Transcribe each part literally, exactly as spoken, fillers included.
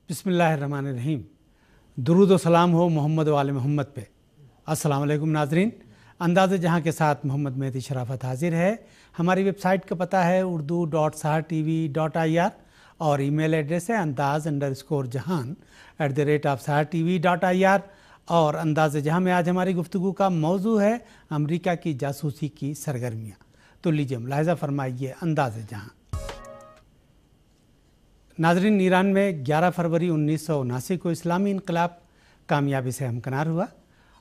बिस्मिल्लाहिर्रहमानिर्रहीम। दुरूद व सलाम हो मोहम्मद वाले मोहम्मद पे। अस्सलाम वालेकुम नाजरीन, अंदाज़े जहां के साथ मोहम्मद मेहदी शराफत हाजिर है। हमारी वेबसाइट का पता है Urdu dot Sahar T V dot I R और ईमेल एड्रेस है Andaz underscore Jahan at the rate of Sahar T V dot I R. और अंदाज़े जहां में आज हमारी गुफ्तगू का मौजू है अमरीका की जासूसी की सरगर्मियाँ। तो लीजिए मुलाहिज़ा फरमाइए अंदाज़े जहां। नाजरीन, ईरान में ग्यारह फरवरी उन्नीस सौ उनासी को इस्लामी इनकलाब कामयाबी से हमकनार हुआ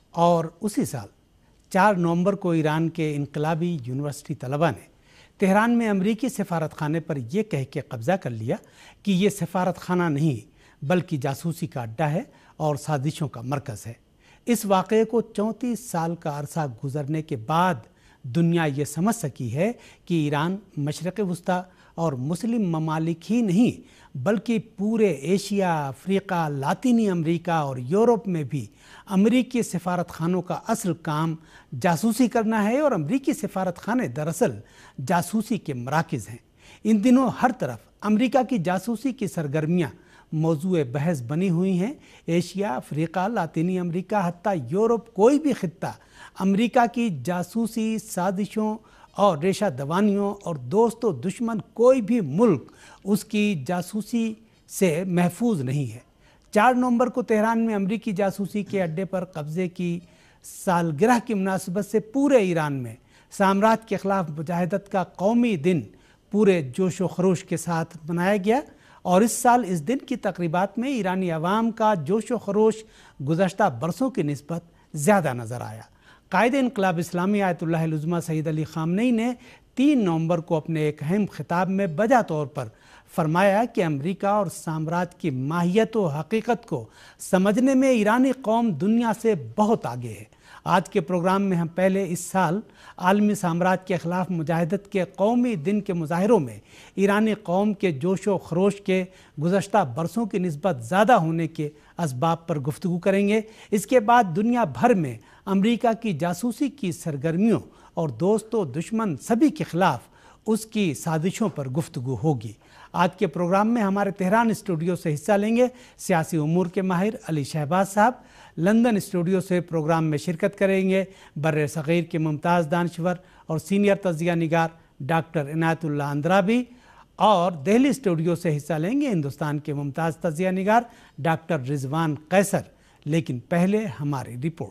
और उसी साल चार नवंबर को ईरान के इनकलाबी यूनिवर्सिटी तलबा ने तेहरान में अमरीकी सफारत खाने पर यह कह के कब्ज़ा कर लिया कि ये सफारत खाना नहीं बल्कि जासूसी का अड्डा है और साजिशों का मरकज़ है। इस वाक़े को चौंतीस साल का अरसा गुजरने के बाद दुनिया ये समझ सकी है कि ईरान मशरक़ वुस्ता और मुस्लिम ममालिक ही नहीं बल्कि पूरे एशिया, अफ्रीका, लातीनी अमेरिका और यूरोप में भी अमरीकी सफारत खानों का असल काम जासूसी करना है और अमरीकी सफारत खाने दरअसल जासूसी के मराकज़ हैं। इन दिनों हर तरफ अमरीका की जासूसी की सरगर्मियाँ मौजूए बहस बनी हुई हैं। एशिया, अफ्रीका, लातीनी अमेरिका, हत्ता यूरोप, कोई भी खित्ता अमरीका की जासूसी साजिशों और रेशा दवानियों और दोस्तों दुश्मन कोई भी मुल्क उसकी जासूसी से महफूज नहीं है। चार नवंबर को तेहरान में अमरीकी जासूसी के अड्डे पर कब्ज़े की सालगिरह की मुनासिबत से पूरे ईरान में साम्राज्य के ख़िलाफ़ मुजाहिदत का कौमी दिन पूरे जोश व खरोश के साथ मनाया गया और इस साल इस दिन की तक़रीबात में ईरानी अवाम का जोश व खरोश गुज़श्ता बरसों की निस्बत ज़्यादा नज़र आया। कायद इनकलाब इस्लामी आयतुल्लाह उज़्मा सईद अली ख़ामनेई ने तीन नवंबर को अपने एक अहम खिताब में बजा तौर पर फरमाया कि अमेरिका और साम्राज्य की माहियत व हकीकत को समझने में ईरानी कौम दुनिया से बहुत आगे है। आज के प्रोग्राम में हम पहले इस साल आलमी साम्राज्य के ख़िलाफ़ मुजाहिदत के कौमी दिन के मुजाहिरों में ईरानी कौम के जोश व खरोश के गुज़श्ता बरसों की निस्बत ज़्यादा होने के असबाब पर गुफ्तगू करेंगे। इसके बाद दुनिया भर में अमरीका की जासूसी की सरगर्मियों और दोस्तों दुश्मन सभी के ख़िलाफ़ उसकी साजिशों पर गुफ्तगू होगी। आज के प्रोग्राम में हमारे तेहरान स्टूडियो से हिस्सा लेंगे सियासी उमूर के माहिर अली शहबाज साहब। लंदन स्टूडियो से प्रोग्राम में शिरकत करेंगे बर्रे सग़ीर के मुमताज़ दानश्वर और सीनियर तज़किया निगार डॉक्टर इनायतुल्लाह अंद्राबी और दिल्ली स्टूडियो से हिस्सा लेंगे हिंदुस्तान के मुमताज़ तज़किया निगार डॉक्टर रिजवान कैसर। लेकिन पहले हमारी रिपोर्ट।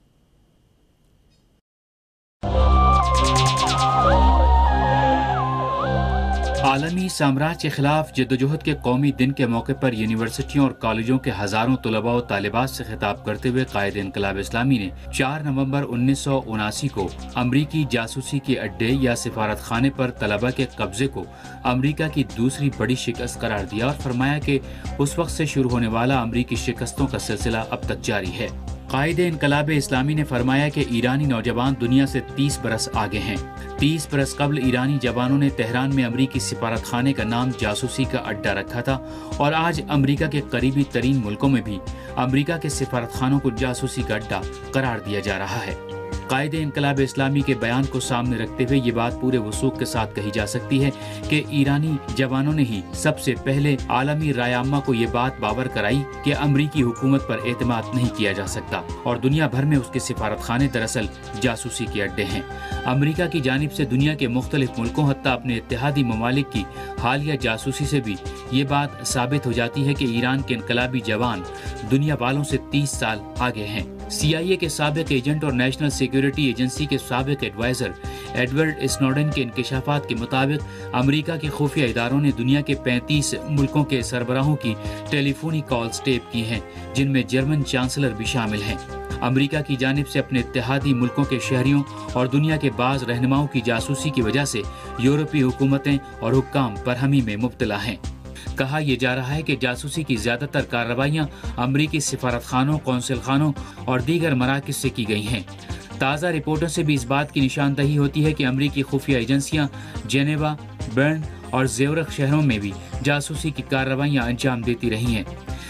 आलमी साम्राज्य के खिलाफ जद्दोजहद के कौमी दिन के मौके पर यूनिवर्सिटियों और कॉलेजों के हजारों तलबा और तालिबात से खिताब करते हुए कायद इनकलाब इस्लामी ने चार नवंबर उन्नीस सौ उनासी को अमरीकी जासूसी के अड्डे या सिफारत खाने पर तलबा के कब्जे को अमरीका की दूसरी बड़ी शिकस्त करार दिया और फरमाया कि उस वक्त से शुरू होने वाला अमरीकी शिकस्तों का सिलसिला अब तक जारी है। कायद इनकलाब इस्लामी ने फरमाया कि ईरानी नौजवान दुनिया से तीस बरस आगे हैं। तीस बरस कबल ईरानी जवानों ने तेहरान में अमरीकी सिफारत खाने का नाम जासूसी का अड्डा रखा था और आज अमरीका के करीबी तरीन मुल्कों में भी अमरीका के सिफारत खानों को जासूसी का अड्डा करार दिया जा रहा है। कायद इनकलाब इस्लामी के बयान को सामने रखते हुए ये बात पूरे वसूख के साथ कही जा सकती है कि ईरानी जवानों ने ही सबसे पहले आलमी राय आम्मा को ये बात बावर कराई कि अमरीकी हुकूमत पर एतमाद नहीं किया जा सकता और दुनिया भर में उसके सिफारत खाने दरअसल जासूसी के अड्डे हैं। अमरीका की जानिब से दुनिया के मुख्तलिफ मुल्कों हत्ता अपने इत्तेहादी ममालिक की हालिया जासूसी से भी ये बात साबित हो जाती है कि ईरान के इनकलाबी जवान दुनिया वालों से तीस साल आगे हैं। सी आई ए के साबिक एजेंट और नेशनल सिक्योरिटी एजेंसी के साबिक एडवाइजर एडवर्ड स्नोडेन के इंकशाफात के मुताबिक अमेरिका के खुफिया इदारों ने दुनिया के पैंतीस मुल्कों के सरबराहों की टेलीफोनी कॉल्स टेप की हैं, जिनमें जर्मन चांसलर भी शामिल हैं। अमेरिका की जानिब से अपने इत्तेहादी मुल्कों के शहरियों और दुनिया के बाज़ रहनुमाओं की जासूसी की वजह से यूरोपीय हुकूमतें और हुक्काम बरहमी में मुब्तला हैं। कहा यह जा रहा है कि जासूसी की ज्यादातर कार्रवाइयां अमरीकी सिफारत खानों, कौंसिल खानों और दीगर मराकज़ से की गई हैं। ताज़ा रिपोर्टों से भी इस बात की निशानदही होती है कि अमरीकी खुफिया एजेंसियां जेनेवा, बर्न और ज़्यूरिख शहरों में भी जासूसी की कार्रवाइयां अंजाम देती रही हैं।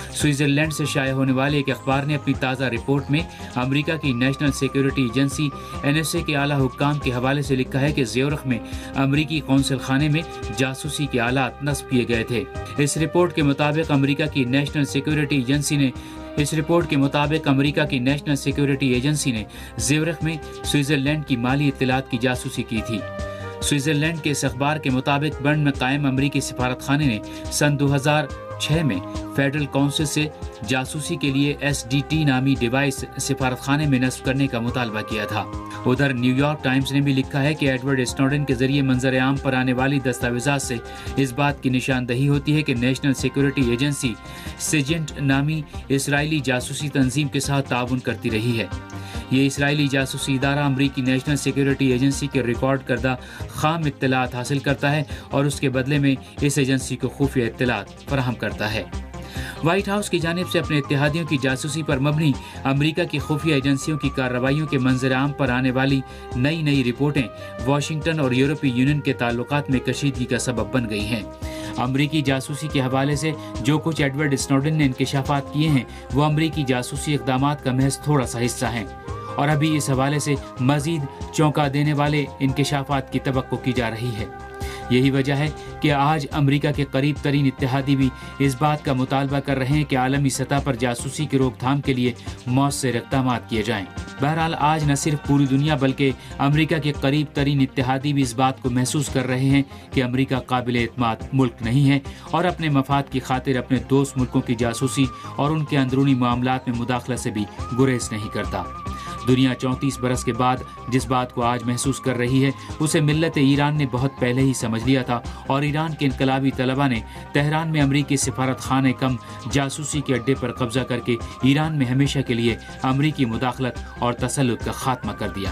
स्विट्जरलैंड से शाया होने वाले एक अखबार ने अपनी ताज़ा रिपोर्ट में अमेरिका की National Security Agency N S A के आला हुक्काम के हवाले से लिखा है कि ज़्यूरिख में अमेरिकी कौंसल खाने में जासूसी के आलात नस्ब किए गए थे। इस रिपोर्ट के मुताबिक अमेरिका की नेशनल सिक्योरिटी एजेंसी ने इस रिपोर्ट के मुताबिक अमेरिका की नेशनल सिक्योरिटी एजेंसी ने ज़्यूरिख में स्विट्जरलैंड की माली इत्तलात की जासूसी की थी। स्विट्जरलैंड के इस अखबार के मुताबिक बर्न में कायम अमेरिकी सिफारत खाने ने सन दो हज़ार छह में फेडरल काउंसिल से जासूसी के लिए एस डी टी नामी डिवाइस सिफारत खाने में नस्ब करने का मुतालबा किया था। उधर न्यूयॉर्क टाइम्स ने भी लिखा है कि एडवर्ड स्नोडेन के जरिए मंजर आम पर आने वाली दस्तावेजात से इस बात की निशानदही होती है कि नेशनल सिक्योरिटी एजेंसी सिजेंट नामी इसराइली जासूसी तंजीम के साथ ताउन करती रही है। ये इसराइली जासूसी इदारा अमरीकी नेशनल सिक्योरिटी एजेंसी के रिकॉर्ड करदा खाम इत्तलात हासिल करता है और उसके बदले में इस एजेंसी को खुफिया इत्तलात फराहम करता है। व्हाइट हाउस की जानिब से अपने इत्तेहादियों की जासूसी पर मबनी अमेरिका की खुफिया एजेंसियों की कार्रवाइयों के मंजर आम पर आने वाली नई नई रिपोर्टें वाशिंगटन और यूरोपीय यूनियन के ताल्लुकात में कशीदगी का सबब बन गई हैं। अमरीकी जासूसी के हवाले से जो कुछ एडवर्ड स्नोडेन ने इंकशाफात किए हैं वो अमरीकी जासूसी इक़दामात का महज थोड़ा सा हिस्सा हैं और अभी इस हवाले से मजीद चौंका देने वाले इंकशाफात की तवक्को की जा रही है। यही वजह है कि आज अमेरिका के करीब तरीन इत्तेहादी भी इस बात का मुतालबा कर रहे हैं कि आलमी सतह पर जासूसी की रोकथाम के लिए मौसर इक़दाम किए जाएं। बहरहाल आज न सिर्फ पूरी दुनिया बल्कि अमेरिका के करीब तरीन इत्तेहादी भी इस बात को महसूस कर रहे हैं कि अमेरिका काबिल एतमाद मुल्क नहीं है और अपने मफाद की खातिर अपने दोस्त मुल्कों की जासूसी और उनके अंदरूनी मामलात में मुदाखला से भी गुरेज नहीं करता। दुनिया चौंतीस बरस के बाद जिस बात को आज महसूस कर रही है उसे मिल्लत ईरान ने बहुत पहले ही समझ लिया था और ईरान के इनकलाबी तलबा ने तेहरान में अमरीकी सिफारत खाने कम जासूसी के अड्डे पर कब्जा करके ईरान में हमेशा के लिए अमरीकी मुदाखलत और तसल्लुत का खात्मा कर दिया।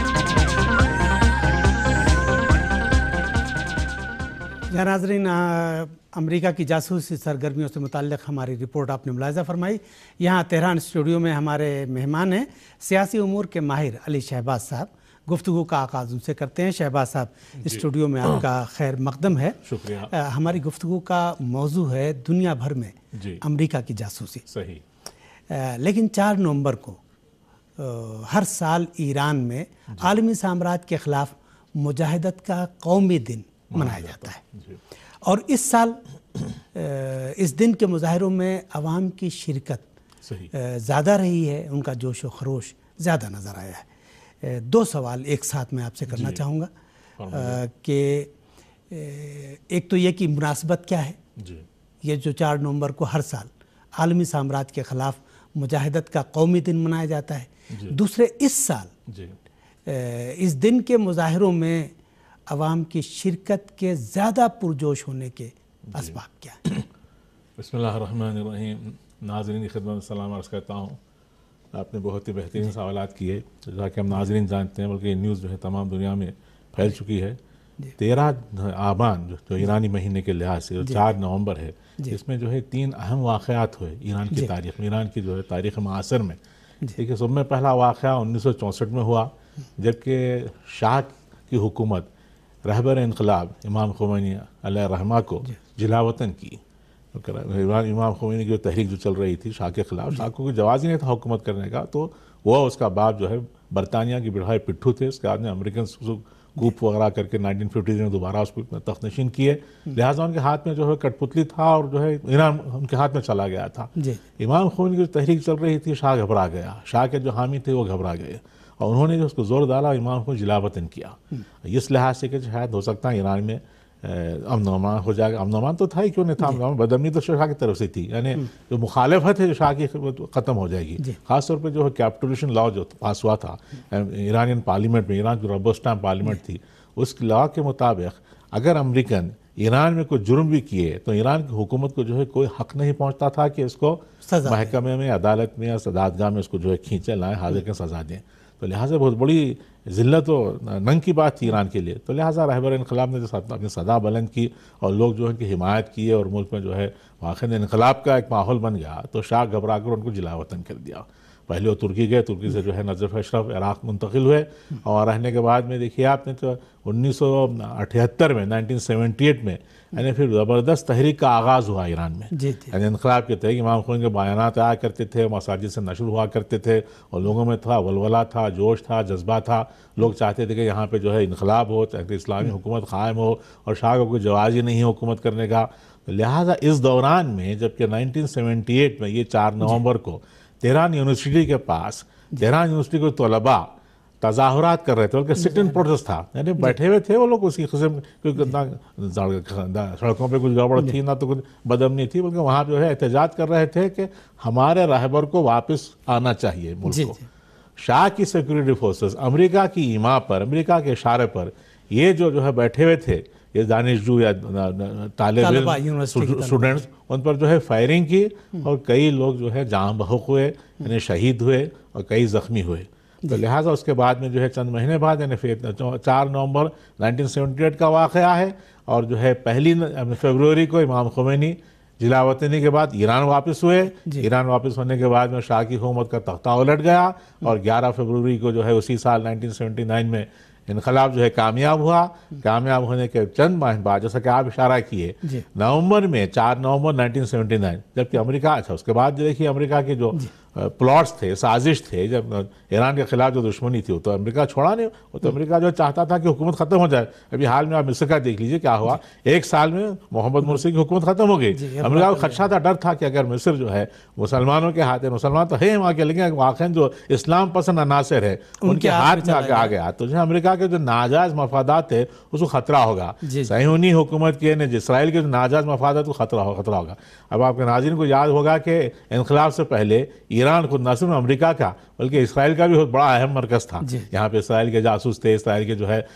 या नाज़रीन, अमेरिका की जासूसी सरगर्मियों से मुताल्लिक़ हमारी रिपोर्ट आपने मुलाहिज़ा फरमाई। यहाँ तेहरान स्टूडियो में हमारे मेहमान हैं सियासी उमूर के माहिर अली शहबाज साहब। गुफ्तगू का आगाज़ उनसे करते हैं। शहबाज साहब, स्टूडियो में आपका खैर मकदम है। शुक्रिया। आ, हमारी गुफ्तगू का मौजू है दुनिया भर में अमेरिका की जासूसी। सही। आ, लेकिन चार नवंबर को आ, हर साल ईरान में आलमी साम्राज्य के ख़िलाफ़ मुजाहिदत का कौमी दिन मनाया जाता है और इस साल इस दिन के मुजाहिरों में अवाम की शिरकत ज़्यादा रही है, उनका जोश व खरोश ज़्यादा नज़र आया है। दो सवाल एक साथ मैं आपसे करना चाहूँगा कि एक तो ये कि मुनासबत क्या है जी। ये जो चार नवंबर को हर साल आलमी साम्राज्य के ख़िलाफ़ मुजाहिदत का कौमी दिन मनाया जाता है। दूसरे, इस साल जी। इस दिन के मुजाहिरों में अवाम की शिरकत के ज़्यादा पुरजोश होने के असबाब क्या हैं? बिस्मिल्लाहिर्रहमानिर्रहीम। नाज़रीन की खिदमत में सलाम अर्ज़ करता हूँ। आपने बहुत ही बेहतरीन सवालात किए जैसा कि हम नाज़रीन जानते हैं, बल्कि ये न्यूज़ जो है तमाम दुनिया में फैल चुकी है। तेरह आबान जो, जो ईरानी महीने के लिहाज से जो चार नवंबर है, इसमें जो है तीन अहम वाक़यात हुए ईरान की तारीख़ में, ईरान की जो है तारीख़ मासर में। देखिए, सब में पहला वाक़या उन्नीस सौ चौंसठ में हुआ जबकि शाह की हुकूमत रहबर इनकलाब इमाम खुमैनी अलैहि रहमा को जिलावतन की। इमाम खुमैनी की जो तहरीक जो चल रही थी शाह के ख़िलाफ़, शाह को कोई जवाज़ ही नहीं था हुकूमत करने का, तो वह उसका बाप जो है बरतानिया की बिढ़ाए पिट्ठू थे। उसके बाद में अमेरिकन कूप वगैरह करके नाइनटीन फिफ्टीज़ में दोबारा उसको तख्तनशीन किए। लिहाजा उनके हाथ में जो है कठपुतली था और जो है ईरान उनके हाथ में चला गया था। इमाम खुमैनी की जो तहरीक चल रही थी, शाह घबरा गया, शाह के जो हामी थे वो घबरा गए और उन्होंने जो उसको जोर डाला, इमाम को जिलावतन किया। इस लिहाज से कि शायद हो सकता है ईरान में अमन अमान हो जाएगा। अमन अमान तो था ही, क्यों नहीं था, अमन बदअमनी तो शाह की तरफ से थी, यानी जो मुखालफत है शाह की ख़त्म हो जाएगी। ख़ासतौर पर जो है कैपिटुलेशन लॉ जो पास हुआ था ईरानियन पार्लियामेंट में, ईरान जो रोबस्टा पार्लियामेंट थी, उस लॉ के मुताबिक अगर अमेरिकन ईरान में कोई जुर्म भी किए तो ईरान की हुकूमत को जो है कोई हक नहीं पहुँचता था कि इसको महकमे में, अदालत में या सदादगाह में उसको जो है खींचे लाएँ, हाजिर के सज़ा दें। तो लिहाजा बहुत बड़ी ज़िल्लत और नंग की बात थी ईरान के लिए। तो लिहाजा रहबर इनकलाब ने जो अपनी सदा बुलंद की और लोग जो है कि हिमायत की और मुल्क में जो है वाक़ई इनकलाब का एक माहौल बन गया, तो शाह घबरा कर उनको जिलावतन कर दिया। پہلے وہ ترکی گئے، ترکی سے جو ہے نجف اشرف عراق منتقل ہوئے، اور رہنے کے بعد میں دیکھیے آپ نے تو انیس سو اٹھہتر میں نائنٹین سیونٹی ایٹ میں یعنی پھر زبردست تحریک کا آغاز ہوا ایران میں، جی جی یعنی انقلاب کے تحت امام خمینی کے بیانات آیا کرتے تھے، مساجد سے نشر ہوا کرتے تھے، اور لوگوں میں تھا ولولہ تھا، جوش تھا، جذبہ تھا، لوگ چاہتے تھے کہ یہاں پہ جو ہے انقلاب ہو، تحریک اسلامی حکومت قائم ہو، اور شاہ کو کوئی جواز ہی نہیں ہے حکومت کرنے کا۔ لہٰذا اس دوران میں جبکہ نائنٹین سیونٹی ایٹ میں یہ چار نومبر کو تہران یونیورسٹی کے پاس تہران یونیورسٹی کے طلباء تظاہرات کر رہے تھے، بلکہ سٹ ان پروٹیسٹ تھا، یعنی بیٹھے ہوئے تھے وہ لوگ اسی قسم، سڑکوں پہ کچھ گڑبڑ تھی نہ تو کچھ بدامنی تھی، بلکہ وہاں جو ہے احتجاج کر رہے تھے کہ ہمارے رہبر کو واپس آنا چاہیے ملک کو۔ شاہ کی سیکورٹی فورسز امریکہ کی ایما پر، امریکہ کے اشارے پر یہ جو جو ہے بیٹھے ہوئے تھے، یہ دانشجو یا طالب علم اسٹوڈنٹس، ان پر جو ہے فائرنگ کی، اور کئی لوگ جو ہے جاں بحق ہوئے، یعنی شہید ہوئے، اور کئی زخمی ہوئے۔ تو لہٰذا اس کے بعد میں جو ہے چند مہینے بعد یعنی چار نومبر نائنٹین سیونٹی ایٹ کا واقعہ ہے، اور جو ہے پہلی فروری کو امام خمینی جلا وطنی کے بعد ایران واپس ہوئے۔ ایران واپس ہونے کے بعد میں شاہ کی حکومت کا تختہ الٹ گیا، اور گیارہ فروری کو جو ہے اسی سال نائنٹین سیونٹی نائن میں انقلاب جو ہے کامیاب ہوا۔ کامیاب ہونے کے چند ماہ بعد جیسا کہ آپ اشارہ کیے نومبر میں چار نومبر نائنٹین سیونٹی نائن جبکہ امریکہ اچھا اس کے بعد دیکھیے امریکہ کے جو پلاٹس تھے، سازش تھے، جب ایران کے خلاف جو دشمنی تھی وہ تو امریکہ چھوڑا نہیں، وہ تو امریکہ جو چاہتا تھا کہ حکومت ختم ہو جائے۔ ابھی حال میں آپ مصر کا دیکھ لیجئے کیا ہوا، ایک سال میں محمد مرسی کی حکومت ختم ہو گئی۔ امریکہ کو خدشہ تھا، ڈر تھا کہ اگر مصر جو ہے مسلمانوں کے ہاتھ ہے، مسلمان تو ہے وہاں کے لیکن واقعاً جو اسلام پسند عناصر ہے ان کے ہاتھ میں آ گیا تو جو امریکہ کے جو ناجائز مفادات ہے اس کو خطرہ ہوگا، صہیونی حکومت کے اسرائیل کے جو ناجائز مفادات کو خطرہ ہوگا۔ اب آپ کے ناظرین کو یاد ہوگا کہ انقلاب سے پہلے ایران خود نہ صرف امریکہ کا بلکہ اسرائیل کا بھی بہت بڑا اہم مرکز تھا۔ یہاں پہ اسرائیل کے جاسوس تھے، اسرائیل کے جو ہے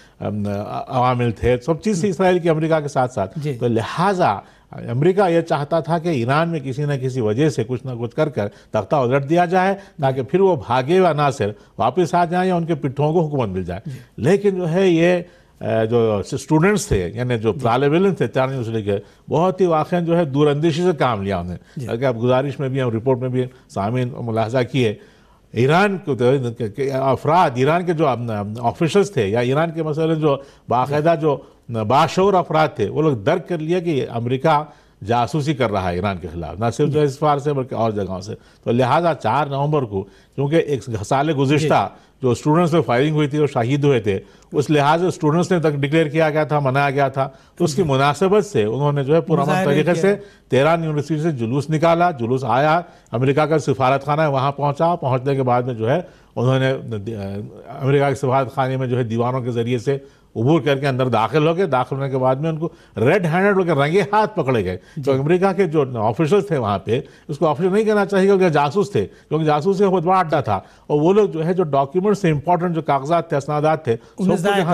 عوامل تھے، سب چیز تھی اسرائیل کی امریکہ کے ساتھ ساتھ۔ تو لہٰذا امریکہ یہ چاہتا تھا کہ ایران میں کسی نہ کسی وجہ سے کچھ نہ کچھ کر کر تختہ الٹ دیا جائے تاکہ پھر وہ بھاگے ہوئے عناصر واپس آ جائیں یا ان کے پٹھوں کو حکومت مل جائے۔ لیکن جو ہے یہ جو اسٹوڈنٹس تھے یعنی جو طالب علم تھے تہران یونیورسٹی کے، بہت ہی واقعاً جو ہے دور اندیشی سے کام لیا انہوں نے، بلکہ اب گزارش میں بھی ہم رپورٹ میں بھی سامعین ملاحظہ کیے، ایران کے افراد، ایران کے جو آفیشلز تھے یا ایران کے مثلا جو باقاعدہ جو باشعور افراد تھے، وہ لوگ درک کر لیا کہ امریکہ جاسوسی کر رہا ہے ایران کے خلاف، نہ صرف جو اس پار سے بلکہ اور جگہوں سے۔ تو لہٰذا چار نومبر کو کیونکہ ایک سال گزشتہ جو اسٹوڈنٹس میں فائرنگ ہوئی تھی اور شہید ہوئے تھے، اس لحاظ سے اسٹوڈنٹس نے تک ڈکلیئر کیا گیا تھا، منایا گیا تھا، تو اس کی مناسبت سے انہوں نے جو ہے پرامن طریقے سے تہران یونیورسٹی سے جلوس نکالا، جلوس آیا، امریکہ کا سفارت خانہ ہے وہاں پہنچا، پہنچنے کے بعد میں جو ہے انہوں نے امریکہ کے سفارت خانے میں جو ہے دیواروں کے ذریعے سے عبور کر کے اندر داخل ہو گئے۔ داخل ہونے کے بعد میں ان کو ریڈ ہینڈڈ ہو کے رنگے ہاتھ پکڑے گئے۔ تو امریکہ کے جو آفیشلز تھے وہاں پہ، اس کو آفیشل نہیں کہنا چاہیے کیونکہ جاسوس تھے، کیونکہ جاسوس بہت بڑا اڈا تھا، اور وہ لوگ جو ہے جو ڈاکیومنٹس تھے، امپورٹنٹ جو کاغذات تھے، اسنادات تھے، جی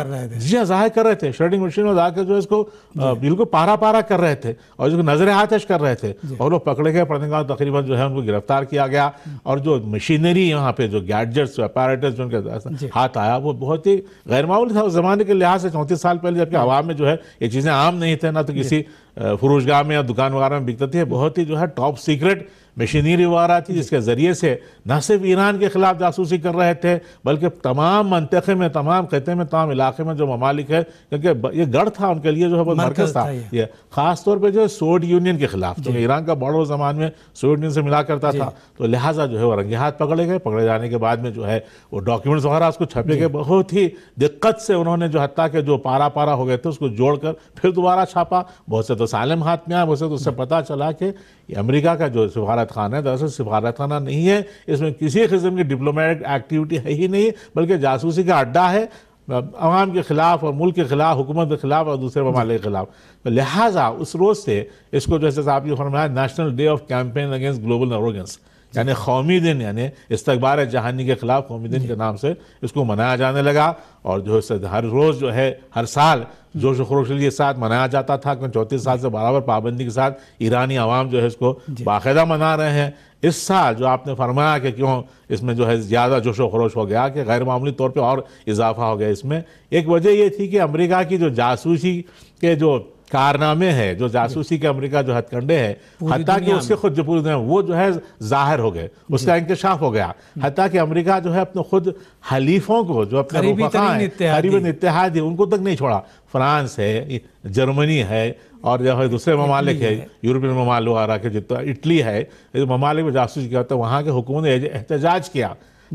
ہاں ظاہر کر رہے تھے، شرڈنگ مشین میں جا کے جو اس کو بالکل پارا پارا کر رہے تھے اور جو نظر آتش کر رہے تھے، اور لوگ پکڑے گئے، پڑھنے کے بعد تقریباً جو ہے ان کو گرفتار کیا گیا، اور جو مشینری یہاں پہ جو گیڈجٹس اپیریٹس جو ان کے ہاتھ آیا وہ بہت ہی غیر معمولی تھا اس زمانے کے لحاظ سے، چونتیس سال پہلے جبکہ عوام میں جو ہے یہ چیزیں عام نہیں تھے، نہ تو کسی فروش گاہ میں یا دکان وغیرہ میں بکتی تھی، بہت ہی جو ہے ٹاپ سیکرٹ مشینری وغیرہ تھی جس کے ذریعے سے نہ صرف ایران کے خلاف جاسوسی کر رہے تھے بلکہ تمام منطقے میں، تمام خطے میں، تمام علاقے میں جو ممالک ہے، کیونکہ یہ گڑھ تھا ان کے لیے جو ہے بہت مرکز تھا یہ، خاص طور پہ جو ہے سوویت یونین کے خلاف، کیونکہ ایران کا بڑا زمان میں سوویت یونین سے ملا کرتا تھا، تو لہٰذا جو ہے وہ رنگے ہاتھ پکڑے گئے۔ پکڑے جانے کے بعد میں جو ہے وہ ڈاکیومنٹس وغیرہ اس کو چھپے گئے، بہت ہی دقت سے انہوں نے جو حتیٰ کہ جو پارا پارا ہو گئے تھے اس کو جوڑ کر پھر دوبارہ چھاپا، بہت سے تو سالم ہاتھ میں آیا، بہت سے تو اس سے پتہ چلا کہ یہ امریکہ کا جو سفارت خانہ ہے دراصل سفارت خانہ نہیں ہے، اس میں کسی قسم کی ڈپلومیٹک ایکٹیویٹی ہے ہی نہیں، بلکہ جاسوسی کا اڈا ہے عوام کے خلاف اور ملک کے خلاف، حکومت کے خلاف اور دوسرے ممالک کے خلاف۔ لہٰذا اس روز سے اس کو جیسے آپ نے فرمایا national day of campaign against global arrogance, یعنی قومی دن، یعنی استکبار جہانی کے خلاف قومی دن کے نام سے اس کو منایا جانے لگا، اور جو ہے ہر روز جو ہے ہر سال جوش و خروش کے ساتھ منایا جاتا تھا، کیونکہ چونتیس سال سے برابر پابندی کے ساتھ ایرانی عوام جو ہے اس کو باقاعدہ منا رہے ہیں۔ اس سال جو آپ نے فرمایا کہ کیوں اس میں جو ہے زیادہ جوش و خروش ہو گیا، کہ غیر معمولی طور پہ اور اضافہ ہو گیا، اس میں ایک وجہ یہ تھی کہ امریکہ کی جو جاسوسی کے جو کارنامے ہے، جو جاسوسی کے امریکہ جو ہتھ کنڈے ہیں، حتیٰ کہ اس کے خود جو پوری دنیا وہ جو ہے ظاہر ہو گئے، اس کا انکشاف ہو گیا، حتیٰ کہ امریکہ جو ہے اپنے خود حلیفوں کو جو اپنے رفقا ہیں، قریبی اتحادی، ان کو تک نہیں چھوڑا۔ فرانس ہے، جرمنی ہے، اور جو ہے دوسرے ممالک ہے، یورپین ممالک وغیرہ کے، جتنا اٹلی ہے، ممالک میں جاسوسی کیا ہوتا ہے، وہاں کے حکومت نے احتجاج کیا۔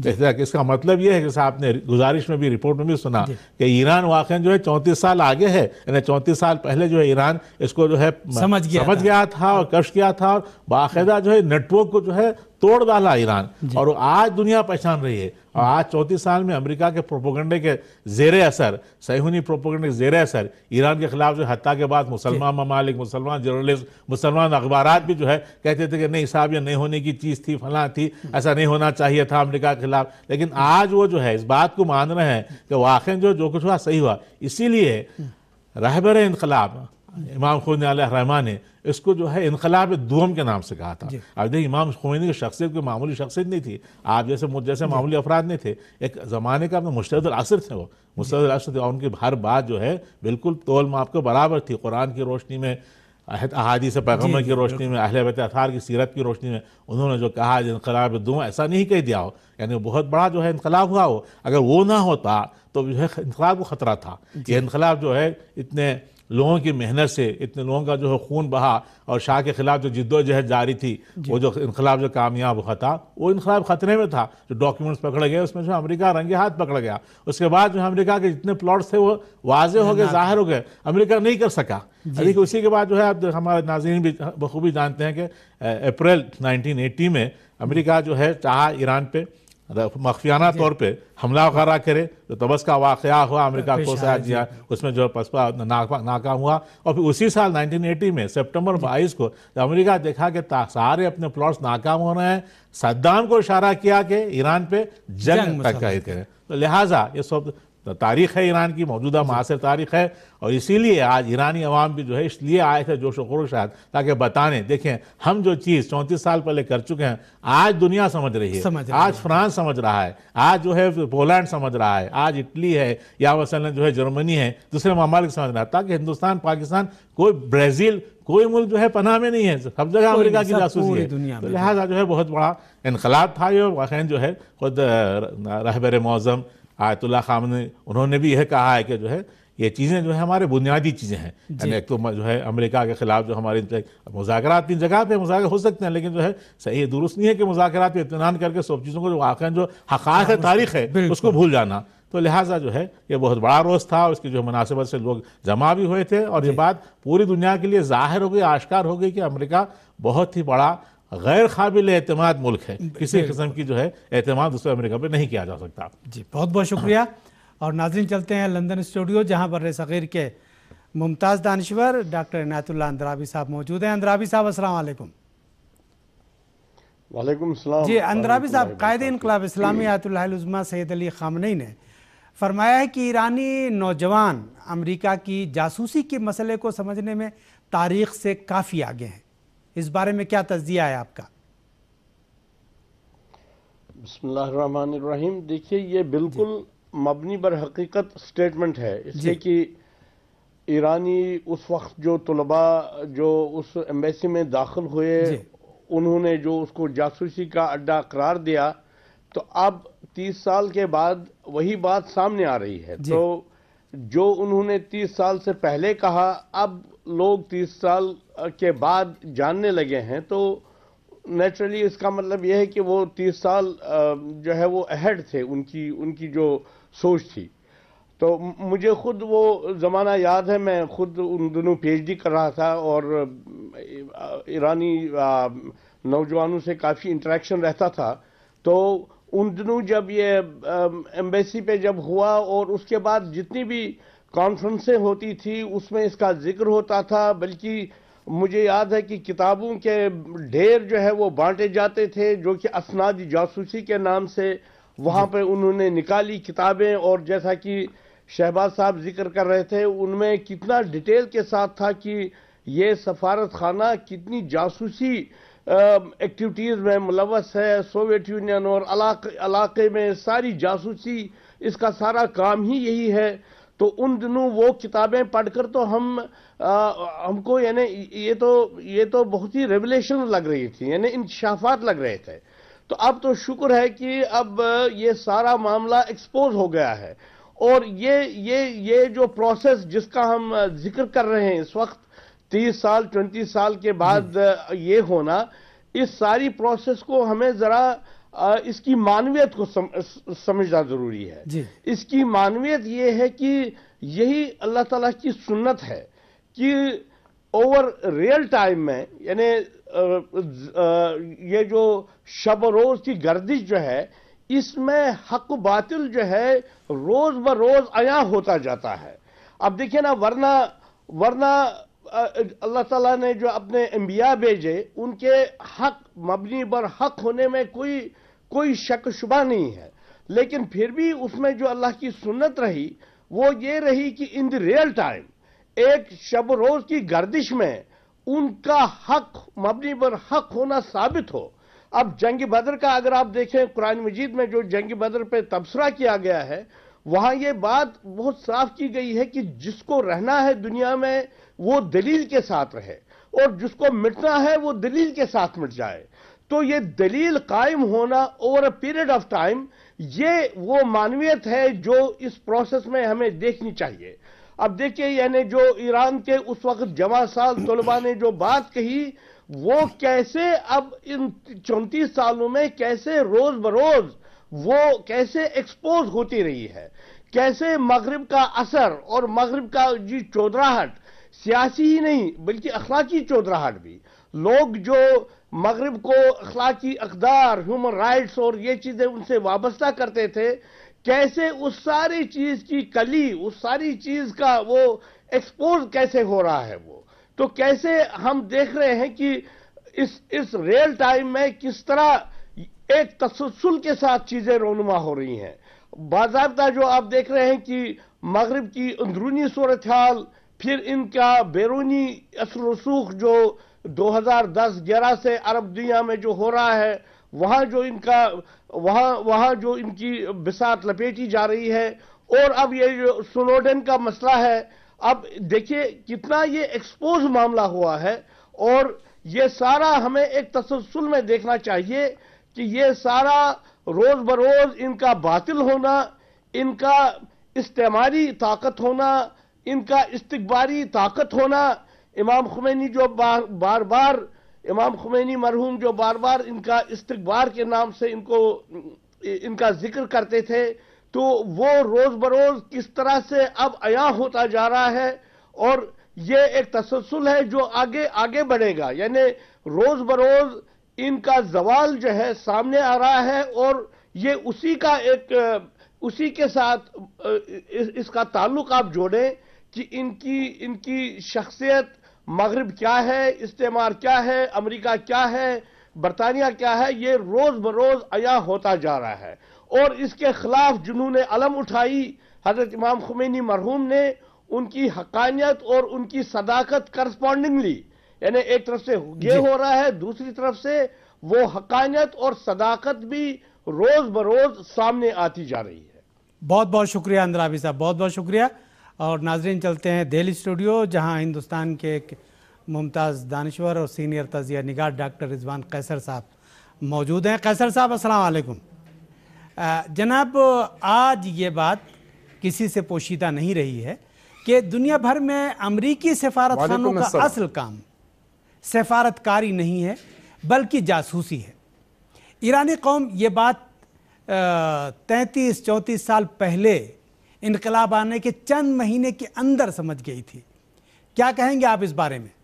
اس کا مطلب یہ ہے کہ صاحب نے گزارش میں بھی، رپورٹ میں بھی سنا کہ ایران واقعا جو ہے چونتیس سال آگے ہے، یعنی چونتیس سال پہلے جو ہے ایران اس کو جو ہے سمجھ گیا تھا اور کشف کیا تھا، اور باقاعدہ جو ہے نیٹ ورک کو جو ہے توڑ ڈالا ایران، اور آج دنیا پہچان رہی ہے۔ اور آج چونتیس سال میں امریکہ کے پروپیگنڈے کے زیر اثر، صہیونی پروپیگنڈے کے زیر اثر ایران کے خلاف جو حتیٰ کے بعد مسلمان ممالک، مسلمان جرنلسٹ، مسلمان اخبارات بھی جو ہے کہتے تھے کہ نہیں صاحب یہ نہیں ہونے کی چیز تھی، فلاں تھی، ایسا نہیں ہونا چاہیے تھا امریکہ کے خلاف۔ لیکن آج وہ جو ہے اس بات کو مان رہے ہیں کہ واقعا جو جو کچھ ہوا صحیح ہوا۔ اسی لیے رہبر انقلاب امام خمینی علیہ الرحمہ نے اس کو جو ہے انقلاب دوم کے نام سے کہا تھا۔ اب دیکھیں امام خمینی کی شخصیت کوئی معمولی شخصیت نہیں تھی، آپ جیسے مجھ جیسے معمولی افراد نہیں تھے، ایک زمانے کا اپنے مجتہد العصر تھے، وہ مجتہد العصر تھے، اور ان کی ہر بات جو ہے بالکل تول ماپ کے برابر تھی، قرآن کی روشنی میں، احادیث پیغمبر کی روشنی میں، اہل بیت اطہار کی سیرت کی روشنی میں انہوں نے جو کہا انقلاب دوم، ایسا نہیں کہہ دیا ہو، یعنی بہت بڑا جو ہے انقلاب ہوا ہو، اگر وہ نہ ہوتا تو جو ہے انقلاب کو خطرہ تھا۔ یہ انقلاب جو ہے اتنے لوگوں کی محنت سے، اتنے لوگوں کا جو ہے خون بہا، اور شاہ کے خلاف جو جد و جہد جاری تھی، وہ جو انقلاب جو کامیاب ہوا تھا، وہ انقلاب خطرے میں تھا۔ جو ڈاکیومنٹس پکڑے گئے اس میں جو امریکہ رنگے ہاتھ پکڑ گیا، اس کے بعد جو امریکہ کے جتنے پلاٹس تھے وہ واضح ہو گئے، ظاہر ہو گئے، امریکہ نہیں کر سکا۔ لیکن اسی کے بعد جو ہے اب ہمارے ناظرین بھی بخوبی جانتے ہیں کہ اپریل نائنٹین ایٹی میں امریکہ جو ہے چاہا ایران پہ مخفیانہ طور پہ حملہ وغیرہ کرے، جو تبس کا واقعہ ہوا، امریکہ کو ساتھ دیا، اس میں جو پسپا ناکام ہوا۔ اور پھر اسی سال نائنٹین ایٹی میں سپٹمبر بائیس کو جب امریکہ دیکھا کہ سارے اپنے پلاٹس ناکام ہو رہے ہیں، صدام کو اشارہ کیا کہ ایران پہ جنگ تک کریں۔ تو لہٰذا یہ سب تاریخ ہے ایران کی، موجودہ معاصر تاریخ ہے، اور اسی لیے آج ایرانی عوام بھی جو ہے اس لیے آئے تھے جوش و خروش شاید، تاکہ بتانے دیکھیں ہم جو چیز چونتیس سال پہلے کر چکے ہیں آج دنیا سمجھ رہی ہے، آج فرانس سمجھ رہا ہے، آج جو ہے پولینڈ سمجھ رہا ہے، آج اٹلی ہے، یا مثلا جو ہے جرمنی ہے، دوسرے ممالک سمجھ رہا ہے، تاکہ ہندوستان، پاکستان، کوئی برازیل، کوئی ملک جو ہے پناہ میں نہیں ہے، سب جگہ امریکہ کی جاسوسی ہے۔ تو لہٰذا جو ہے بہت بڑا انقلاب تھا یہ، واقعاً جو ہے خود رہبر معظم آیت اللہ خامنئی انہوں نے بھی یہ کہا ہے کہ جو ہے یہ چیزیں جو ہے ہمارے بنیادی چیزیں ہیں، یعنی ایک تو جو ہے امریکہ کے خلاف جو ہمارے مذاکرات کی جگہ پہ مذاکرات ہو سکتے ہیں، لیکن جو ہے صحیح درست نہیں ہے کہ مذاکرات پہ اطمینان کر کے سب چیزوں کو جو واقعاً جو حقائق تاریخ ہے اس کو بھول جانا۔ تو لہٰذا جو ہے یہ بہت بڑا روز تھا، اس کی جو مناسبت سے لوگ جمع بھی ہوئے تھے، اور یہ بات پوری دنیا کے لیے ظاہر ہو گئی، آشکار ہو گئی کہ امریکہ بہت ہی بڑا غیر قابل اعتماد ملک ہے، کسی قسم کی جو ہے اعتماد دوسرے امریکہ پہ نہیں کیا جا سکتا۔ جی بہت بہت شکریہ۔ اور ناظرین چلتے ہیں لندن اسٹوڈیو، جہاں بر صغیر کے ممتاز دانشور ڈاکٹر عنایت اللہ اندرابی صاحب موجود ہیں۔ اندرابی صاحب السلام علیکم۔ وعلیکم السلام۔ جی اندرابی صاحب، قائد انقلاب اسلامی آیت اللہ العظمیٰ سید علی خامنئی نے فرمایا ہے کہ ایرانی نوجوان امریکہ کی جاسوسی کے مسئلے کو سمجھنے میں تاریخ سے کافی آگے ہیں، اس بارے میں کیا تجزیہ ہے آپ کا؟ بسم اللہ الرحمن الرحیم۔ دیکھیے یہ بالکل مبنی بر حقیقت سٹیٹمنٹ ہے، اس لیے کہ ایرانی اس وقت جو طلباء جو اس ایمبیسی میں داخل ہوئے انہوں نے جو اس کو جاسوسی کا اڈا قرار دیا، تو اب تیس سال کے بعد وہی بات سامنے آ رہی ہے۔ تو جو انہوں نے تیس سال سے پہلے کہا اب لوگ تیس سال کے بعد جاننے لگے ہیں، تو نیچرلی اس کا مطلب یہ ہے کہ وہ تیس سال جو ہے وہ اہیڈ تھے، ان کی ان کی جو سوچ تھی۔ تو مجھے خود وہ زمانہ یاد ہے، میں خود ان دنوں پی ایچ ڈی کر رہا تھا، اور ایرانی نوجوانوں سے کافی انٹریکشن رہتا تھا۔ تو ان دنوں جب یہ ایمبیسی پہ جب ہوا، اور اس کے بعد جتنی بھی کانفرنسیں ہوتی تھی اس میں اس کا ذکر ہوتا تھا، بلکہ مجھے یاد ہے کہ کتابوں کے ڈھیر جو ہے وہ بانٹے جاتے تھے، جو کہ اسناد جاسوسی کے نام سے وہاں پہ انہوں نے نکالی کتابیں، اور جیسا کہ شہباز صاحب ذکر کر رہے تھے ان میں کتنا ڈیٹیل کے ساتھ تھا کہ یہ سفارت خانہ کتنی جاسوسی ایکٹیویٹیز میں ملوث ہے، سوویت یونین اور علاقے میں ساری جاسوسی، اس کا سارا کام ہی یہی ہے۔ تو ان دنوں وہ کتابیں پڑھ کر تو ہم ہم کو یعنی یہ تو یہ تو بہت ہی ریولیشن لگ رہی تھی، یعنی انکشافات لگ رہے تھے. تو اب تو شکر ہے کہ اب یہ سارا معاملہ ایکسپوز ہو گیا ہے، اور یہ یہ یہ جو پروسیس جس کا ہم ذکر کر رہے ہیں اس وقت، تیس سال چونتیس سال کے بعد یہ ہونا، اس ساری پروسیس کو ہمیں ذرا اس کی معنویت کو سمجھنا ضروری ہے. جی. اس کی معنویت یہ ہے کہ یہی اللہ تعالیٰ کی سنت ہے کہ اوور ریئل ٹائم میں، یعنی یہ جو شب و روز کی گردش جو ہے، اس میں حق و باطل جو ہے روز بروز عیاں ہوتا جاتا ہے. اب دیکھیں نا، ورنہ ورنہ اللہ تعالیٰ نے جو اپنے انبیاء بھیجے، ان کے حق مبنی بر حق ہونے میں کوئی کوئی شک شبہ نہیں ہے، لیکن پھر بھی اس میں جو اللہ کی سنت رہی وہ یہ رہی کہ ان دی ریئل ٹائم ایک شب روز کی گردش میں ان کا حق مبنی بر حق ہونا ثابت ہو. اب جنگ بدر کا اگر آپ دیکھیں، قرآن مجید میں جو جنگ بدر پہ تبصرہ کیا گیا ہے، وہاں یہ بات بہت صاف کی گئی ہے کہ جس کو رہنا ہے دنیا میں وہ دلیل کے ساتھ رہے، اور جس کو مٹنا ہے وہ دلیل کے ساتھ مٹ جائے. تو یہ دلیل قائم ہونا over a period of time, یہ وہ معنویت ہے جو اس پروسیس میں ہمیں دیکھنی چاہیے. اب دیکھیں، یعنی جو ایران کے اس وقت جمع سال طلباء نے جو بات کہی، وہ کیسے اب ان چونتیس سالوں میں کیسے روز بروز وہ کیسے ایکسپوز ہوتی رہی ہے، کیسے مغرب کا اثر اور مغرب کا جی چودراہٹ، سیاسی ہی نہیں بلکہ اخلاقی چودراہٹ بھی، لوگ جو مغرب کو اخلاقی اقدار، ہیومن رائٹس اور یہ چیزیں ان سے وابستہ کرتے تھے، کیسے اس ساری چیز کی کلی، اس ساری چیز کا وہ ایکسپوز کیسے ہو رہا ہے. وہ تو کیسے ہم دیکھ رہے ہیں کہ اس اس ریئل ٹائم میں کس طرح ایک تسلسل کے ساتھ چیزیں رونما ہو رہی ہیں. باضابطہ جو آپ دیکھ رہے ہیں کہ مغرب کی اندرونی صورتحال، پھر ان کا بیرونی اثر و رسوخ جو دو ہزار دس گیارہ سے عرب دنیا میں جو ہو رہا ہے، وہاں جو ان کا وہاں وہاں جو ان کی بساط لپیٹی جا رہی ہے، اور اب یہ جو سنوڈن کا مسئلہ ہے، اب دیکھیے کتنا یہ ایکسپوز معاملہ ہوا ہے. اور یہ سارا ہمیں ایک تسلسل میں دیکھنا چاہیے کہ یہ سارا روز بروز ان کا باطل ہونا، ان کا استعماری طاقت ہونا، ان کا استکباری طاقت ہونا. امام خمینی جو بار بار بار امام خمینی مرحوم جو بار بار ان کا استکبار کے نام سے ان کو ان کا ذکر کرتے تھے، تو وہ روز بروز کس طرح سے اب عیاں ہوتا جا رہا ہے. اور یہ ایک تسلسل ہے جو آگے آگے بڑھے گا، یعنی روز بروز ان کا زوال جو ہے سامنے آ رہا ہے، اور یہ اسی کا ایک اسی کے ساتھ اس کا تعلق آپ جوڑیں کہ ان کی ان کی شخصیت، مغرب کیا ہے، استعمار کیا ہے، امریکہ کیا ہے، برطانیہ کیا ہے، یہ روز بروز عیاں ہوتا جا رہا ہے. اور اس کے خلاف جنہوں نے علم اٹھائی حضرت امام خمینی مرحوم نے، ان کی حقانیت اور ان کی صداقت کرسپونڈنگلی، یعنی ایک طرف سے یہ ہو رہا ہے، دوسری طرف سے وہ حقانیت اور صداقت بھی روز بروز سامنے آتی جا رہی ہے. بہت بہت شکریہ اندرابی صاحب، بہت بہت شکریہ. اور ناظرین چلتے ہیں دہلی اسٹوڈیو، جہاں ہندوستان کے ایک ممتاز دانشور اور سینئر تجزیہ نگار ڈاکٹر رضوان قیصر صاحب موجود ہیں. قیصر صاحب السلام علیکم. جناب، آج یہ بات کسی سے پوشیدہ نہیں رہی ہے کہ دنیا بھر میں امریکی سفارت خانوں کا اصل کام سفارت کاری نہیں ہے بلکہ جاسوسی ہے. ایرانی قوم یہ بات تینتیس چونتیس سال پہلے انقلاب آنے کے چند مہینے کے اندر سمجھ گئی تھی. کیا کہیں گے آپ اس بارے میں؟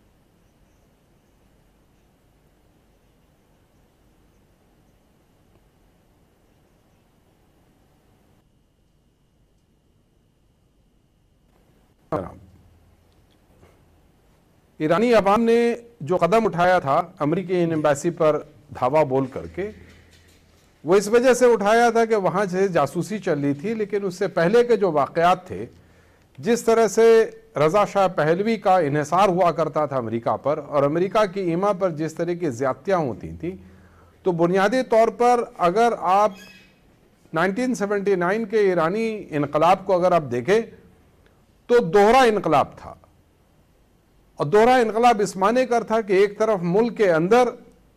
ایرانی عوام نے جو قدم اٹھایا تھا امریکی ایمبیسی پر دھاوا بول کر کے، وہ اس وجہ سے اٹھایا تھا کہ وہاں سے جاسوسی چل رہی تھی. لیکن اس سے پہلے کے جو واقعات تھے، جس طرح سے رضا شاہ پہلوی کا انحصار ہوا کرتا تھا امریکہ پر، اور امریکہ کی ایما پر جس طرح کی زیادتیاں ہوتی تھیں، تو بنیادی طور پر اگر آپ نائنٹین سیونٹی نائن کے ایرانی انقلاب کو اگر آپ دیکھیں تو دوہرا انقلاب تھا، اور دوہرا انقلاب اس معنی کر تھا کہ ایک طرف ملک کے اندر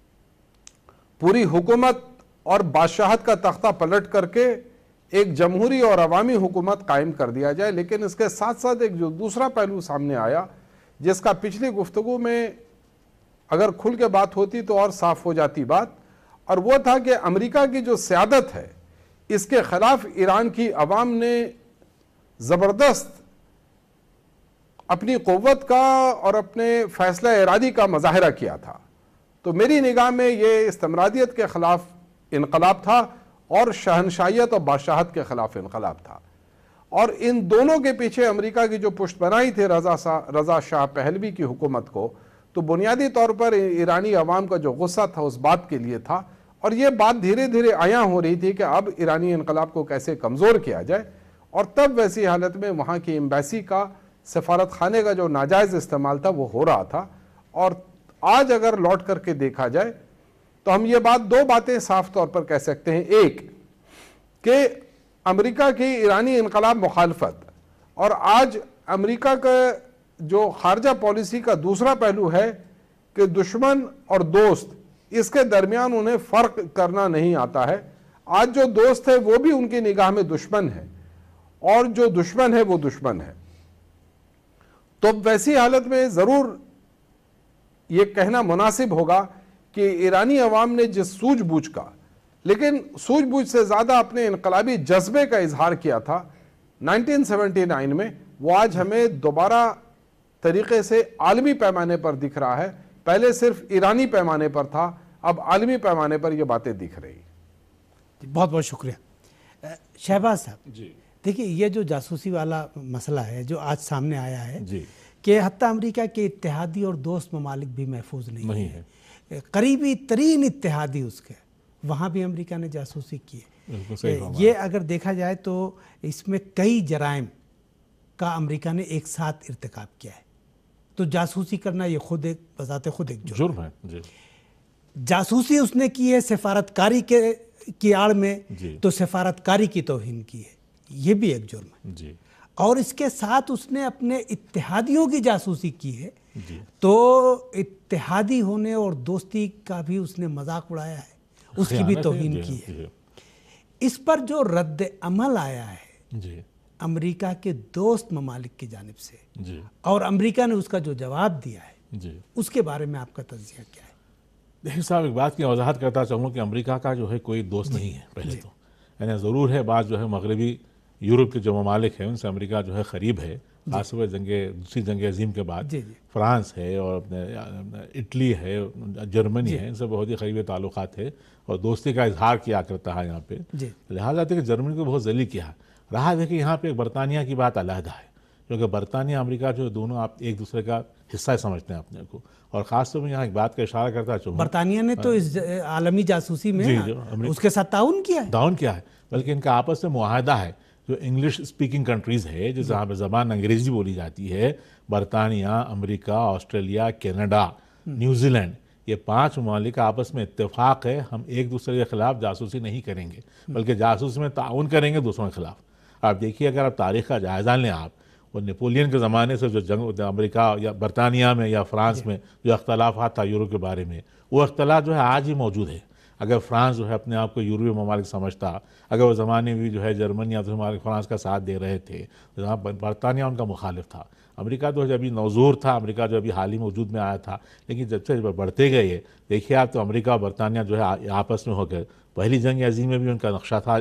پوری حکومت اور بادشاہت کا تختہ پلٹ کر کے ایک جمہوری اور عوامی حکومت قائم کر دیا جائے، لیکن اس کے ساتھ ساتھ ایک جو دوسرا پہلو سامنے آیا جس کا پچھلی گفتگو میں اگر کھل کے بات ہوتی تو اور صاف ہو جاتی بات، اور وہ تھا کہ امریکہ کی جو سیادت ہے اس کے خلاف ایران کی عوام نے زبردست اپنی قوت کا اور اپنے فیصلہ ارادی کا مظاہرہ کیا تھا۔ تو میری نگاہ میں یہ استمرادیت کے خلاف انقلاب تھا اور شہنشاہیت اور بادشاہت کے خلاف انقلاب تھا، اور ان دونوں کے پیچھے امریکہ کی جو پشت بنائی تھی رضا رضا شاہ پہلوی کی حکومت کو، تو بنیادی طور پر ایرانی عوام کا جو غصہ تھا اس بات کے لیے تھا، اور یہ بات دھیرے دھیرے عیاں ہو رہی تھی کہ اب ایرانی انقلاب کو کیسے کمزور کیا جائے، اور تب ویسی حالت میں وہاں کی ایمبیسی کا، سفارت خانے کا جو ناجائز استعمال تھا وہ ہو رہا تھا۔ اور آج اگر لوٹ کر کے دیکھا جائے تو ہم یہ بات دو باتیں صاف طور پر کہہ سکتے ہیں، ایک کہ امریکہ کی ایرانی انقلاب مخالفت اور آج امریکہ کا جو خارجہ پالیسی کا دوسرا پہلو ہے کہ دشمن اور دوست، اس کے درمیان انہیں فرق کرنا نہیں آتا ہے۔ آج جو دوست ہے وہ بھی ان کی نگاہ میں دشمن ہے، اور جو دشمن ہے وہ دشمن ہے۔ تو ویسی حالت میں ضرور یہ کہنا مناسب ہوگا کہ ایرانی عوام نے جس سوجھ بوجھ کا، لیکن سوجھ بوجھ سے زیادہ اپنے انقلابی جذبے کا اظہار کیا تھا نائنٹین سیونٹی نائن میں، وہ آج ہمیں دوبارہ طریقے سے عالمی پیمانے پر دکھ رہا ہے۔ پہلے صرف ایرانی پیمانے پر تھا، اب عالمی پیمانے پر یہ باتیں دکھ رہی۔ بہت بہت شکریہ شہباز صاحب۔ جی دیکھیے، یہ جو جاسوسی والا مسئلہ ہے جو آج سامنے آیا ہے جی کہ حتیٰ امریکہ کے اتحادی اور دوست ممالک بھی محفوظ نہیں نہیں ہیں، قریبی ترین اتحادی اس کے، وہاں بھی امریکہ نے جاسوسی کی ہے۔ بالکل صحیح فرمایا۔ یہ اگر دیکھا جائے تو اس میں کئی جرائم کا امریکہ نے ایک ساتھ ارتکاب کیا ہے، تو جاسوسی کرنا یہ خود ایک بذات خود ایک جرم جرم ہے۔ جی جاسوسی اس نے کی ہے سفارت کاری کے کی آڑ میں، جی تو سفارت کاری کی توہین کی ہے، یہ بھی ایک جرم ہے۔ جی اور اس کے ساتھ اس نے اپنے اتحادیوں کی جاسوسی کی ہے، جی تو اتحادی ہونے اور دوستی کا بھی اس نے مذاق اڑایا ہے، اس کی بھی توہین کی ہے۔ اس پر جو رد عمل آیا ہے جی امریکہ کے دوست ممالک کی جانب سے، جی اور امریکہ نے اس کا جو جواب دیا ہے، جی اس کے بارے میں آپ کا تجزیہ کیا ہے؟ دیکھیں صاحب، ایک بات کی وضاحت کرتا چاہوں کہ امریکہ کا جو ہے کوئی دوست نہیں ہے پہلے تو، یعنی ضرور ہے بعض جو ہے مغربی یورپ کے جو ممالک ہیں ان سے امریکہ جو ہے قریب ہے، خاص طور پر جنگ دوسری جنگ عظیم کے بعد جی جی فرانس ہے اور اپنے اٹلی ہے، جرمنی ہے، ان سے بہت ہی قریبی تعلقات ہے اور دوستی کا اظہار کیا کرتا ہے یہاں پہ۔ جی لہٰذا کہ جرمنی کو بہت ذلیل کیا رہا ہے کہ یہاں پہ برطانیہ کی بات علیحدہ ہے، کیونکہ برطانیہ امریکہ جو دونوں آپ ایک دوسرے کا حصہ سمجھتے ہیں اپنے کو، اور خاص طور پر یہاں ایک بات کا اشارہ کرتا چاہوں، برطانیہ نے تو اس عالمی جاسوسی میں جی جی اس کے ساتھ تعاون کیا ہے، تعاون کیا ہے، بلکہ ان کا آپس میں معاہدہ ہے۔ جو انگلش اسپیکنگ کنٹریز ہے، جس جہاں پہ زبان انگریزی بولی جاتی ہے، برطانیہ، امریکہ، آسٹریلیا، کینیڈا، نیوزی لینڈ، یہ پانچ ممالک کا آپس میں اتفاق ہے، ہم ایک دوسرے کے خلاف جاسوسی نہیں کریں گے، بلکہ جاسوسی میں تعاون کریں گے دوسروں کے خلاف۔ آپ دیکھیے، اگر آپ تاریخ کا جائزہ لیں آپ، وہ نیپولین کے زمانے سے جو جنگ امریکہ یا برطانیہ میں یا فرانس میں جو اختلافات تھا یورپ کے بارے میں، وہ اختلاف جو ہے آج ہی موجود ہے۔ اگر فرانس جو ہے اپنے آپ کو یورپی ممالک سمجھتا، اگر وہ زمانے میں جو ہے جرمنی یا ممالک فرانس کا ساتھ دے رہے تھے، جہاں برطانیہ ان کا مخالف تھا، امریکہ تو جب نوزور تھا، امریکہ جو ابھی حال ہی وجود میں آیا تھا، لیکن جب سے بڑھتے گئے دیکھیے آپ تو امریکہ اور برطانیہ جو ہے آپس میں ہو کر، پہلی جنگ عظیم میں بھی ان کا نقشہ تھا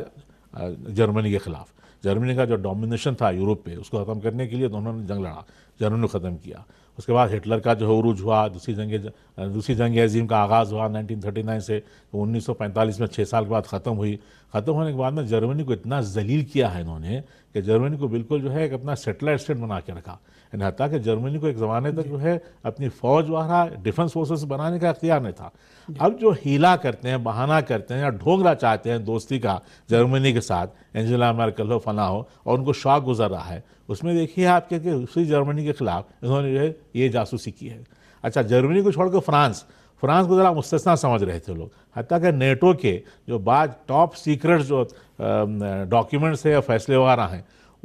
جرمنی کے خلاف، جرمنی کا جو ڈومینیشن تھا یورپ پہ اس کو ختم کرنے کے لیے دونوں نے جنگ لڑا، جرمنی کو ختم کیا۔ اس کے بعد ہٹلر کا جو عروج ہوا، دوسری جنگ دوسری جنگ عظیم کا آغاز ہوا نائنٹین تھرٹی نائن سے، انیس سو پینتالیس میں چھ سال کے بعد ختم ہوئی۔ ختم ہونے کے بعد میں جرمنی کو اتنا ذلیل کیا ہے انہوں نے کہ جرمنی کو بالکل جو ہے ایک اپنا سیٹلائٹ اسٹیٹ بنا کے رکھا، یعنی حتیٰ کہ جرمنی کو ایک زمانے تک جو ہے اپنی فوج وغیرہ ڈیفنس فورسز بنانے کا اختیار نہیں تھا۔ اب جو ہیلا کرتے ہیں، بہانہ کرتے ہیں یا ڈھونگنا چاہتے ہیں دوستی کا جرمنی کے ساتھ، انجلا مرکل ہو فلاں ہو، اور ان کو شوق گزر رہا ہے، اس میں دیکھیے آپ کہ اسی جرمنی کے خلاف انہوں نے جو ہے یہ جاسوسی کی ہے۔ اچھا، جرمنی کو چھوڑ کے فرانس فرانس کو ذرا مستثنا سمجھ رہے تھے لوگ، حتیٰ کہ نیٹو کے جو بعض ٹاپ سیکرٹ جو ڈاکیومنٹس ہے یا فیصلے وغیرہ ہیں،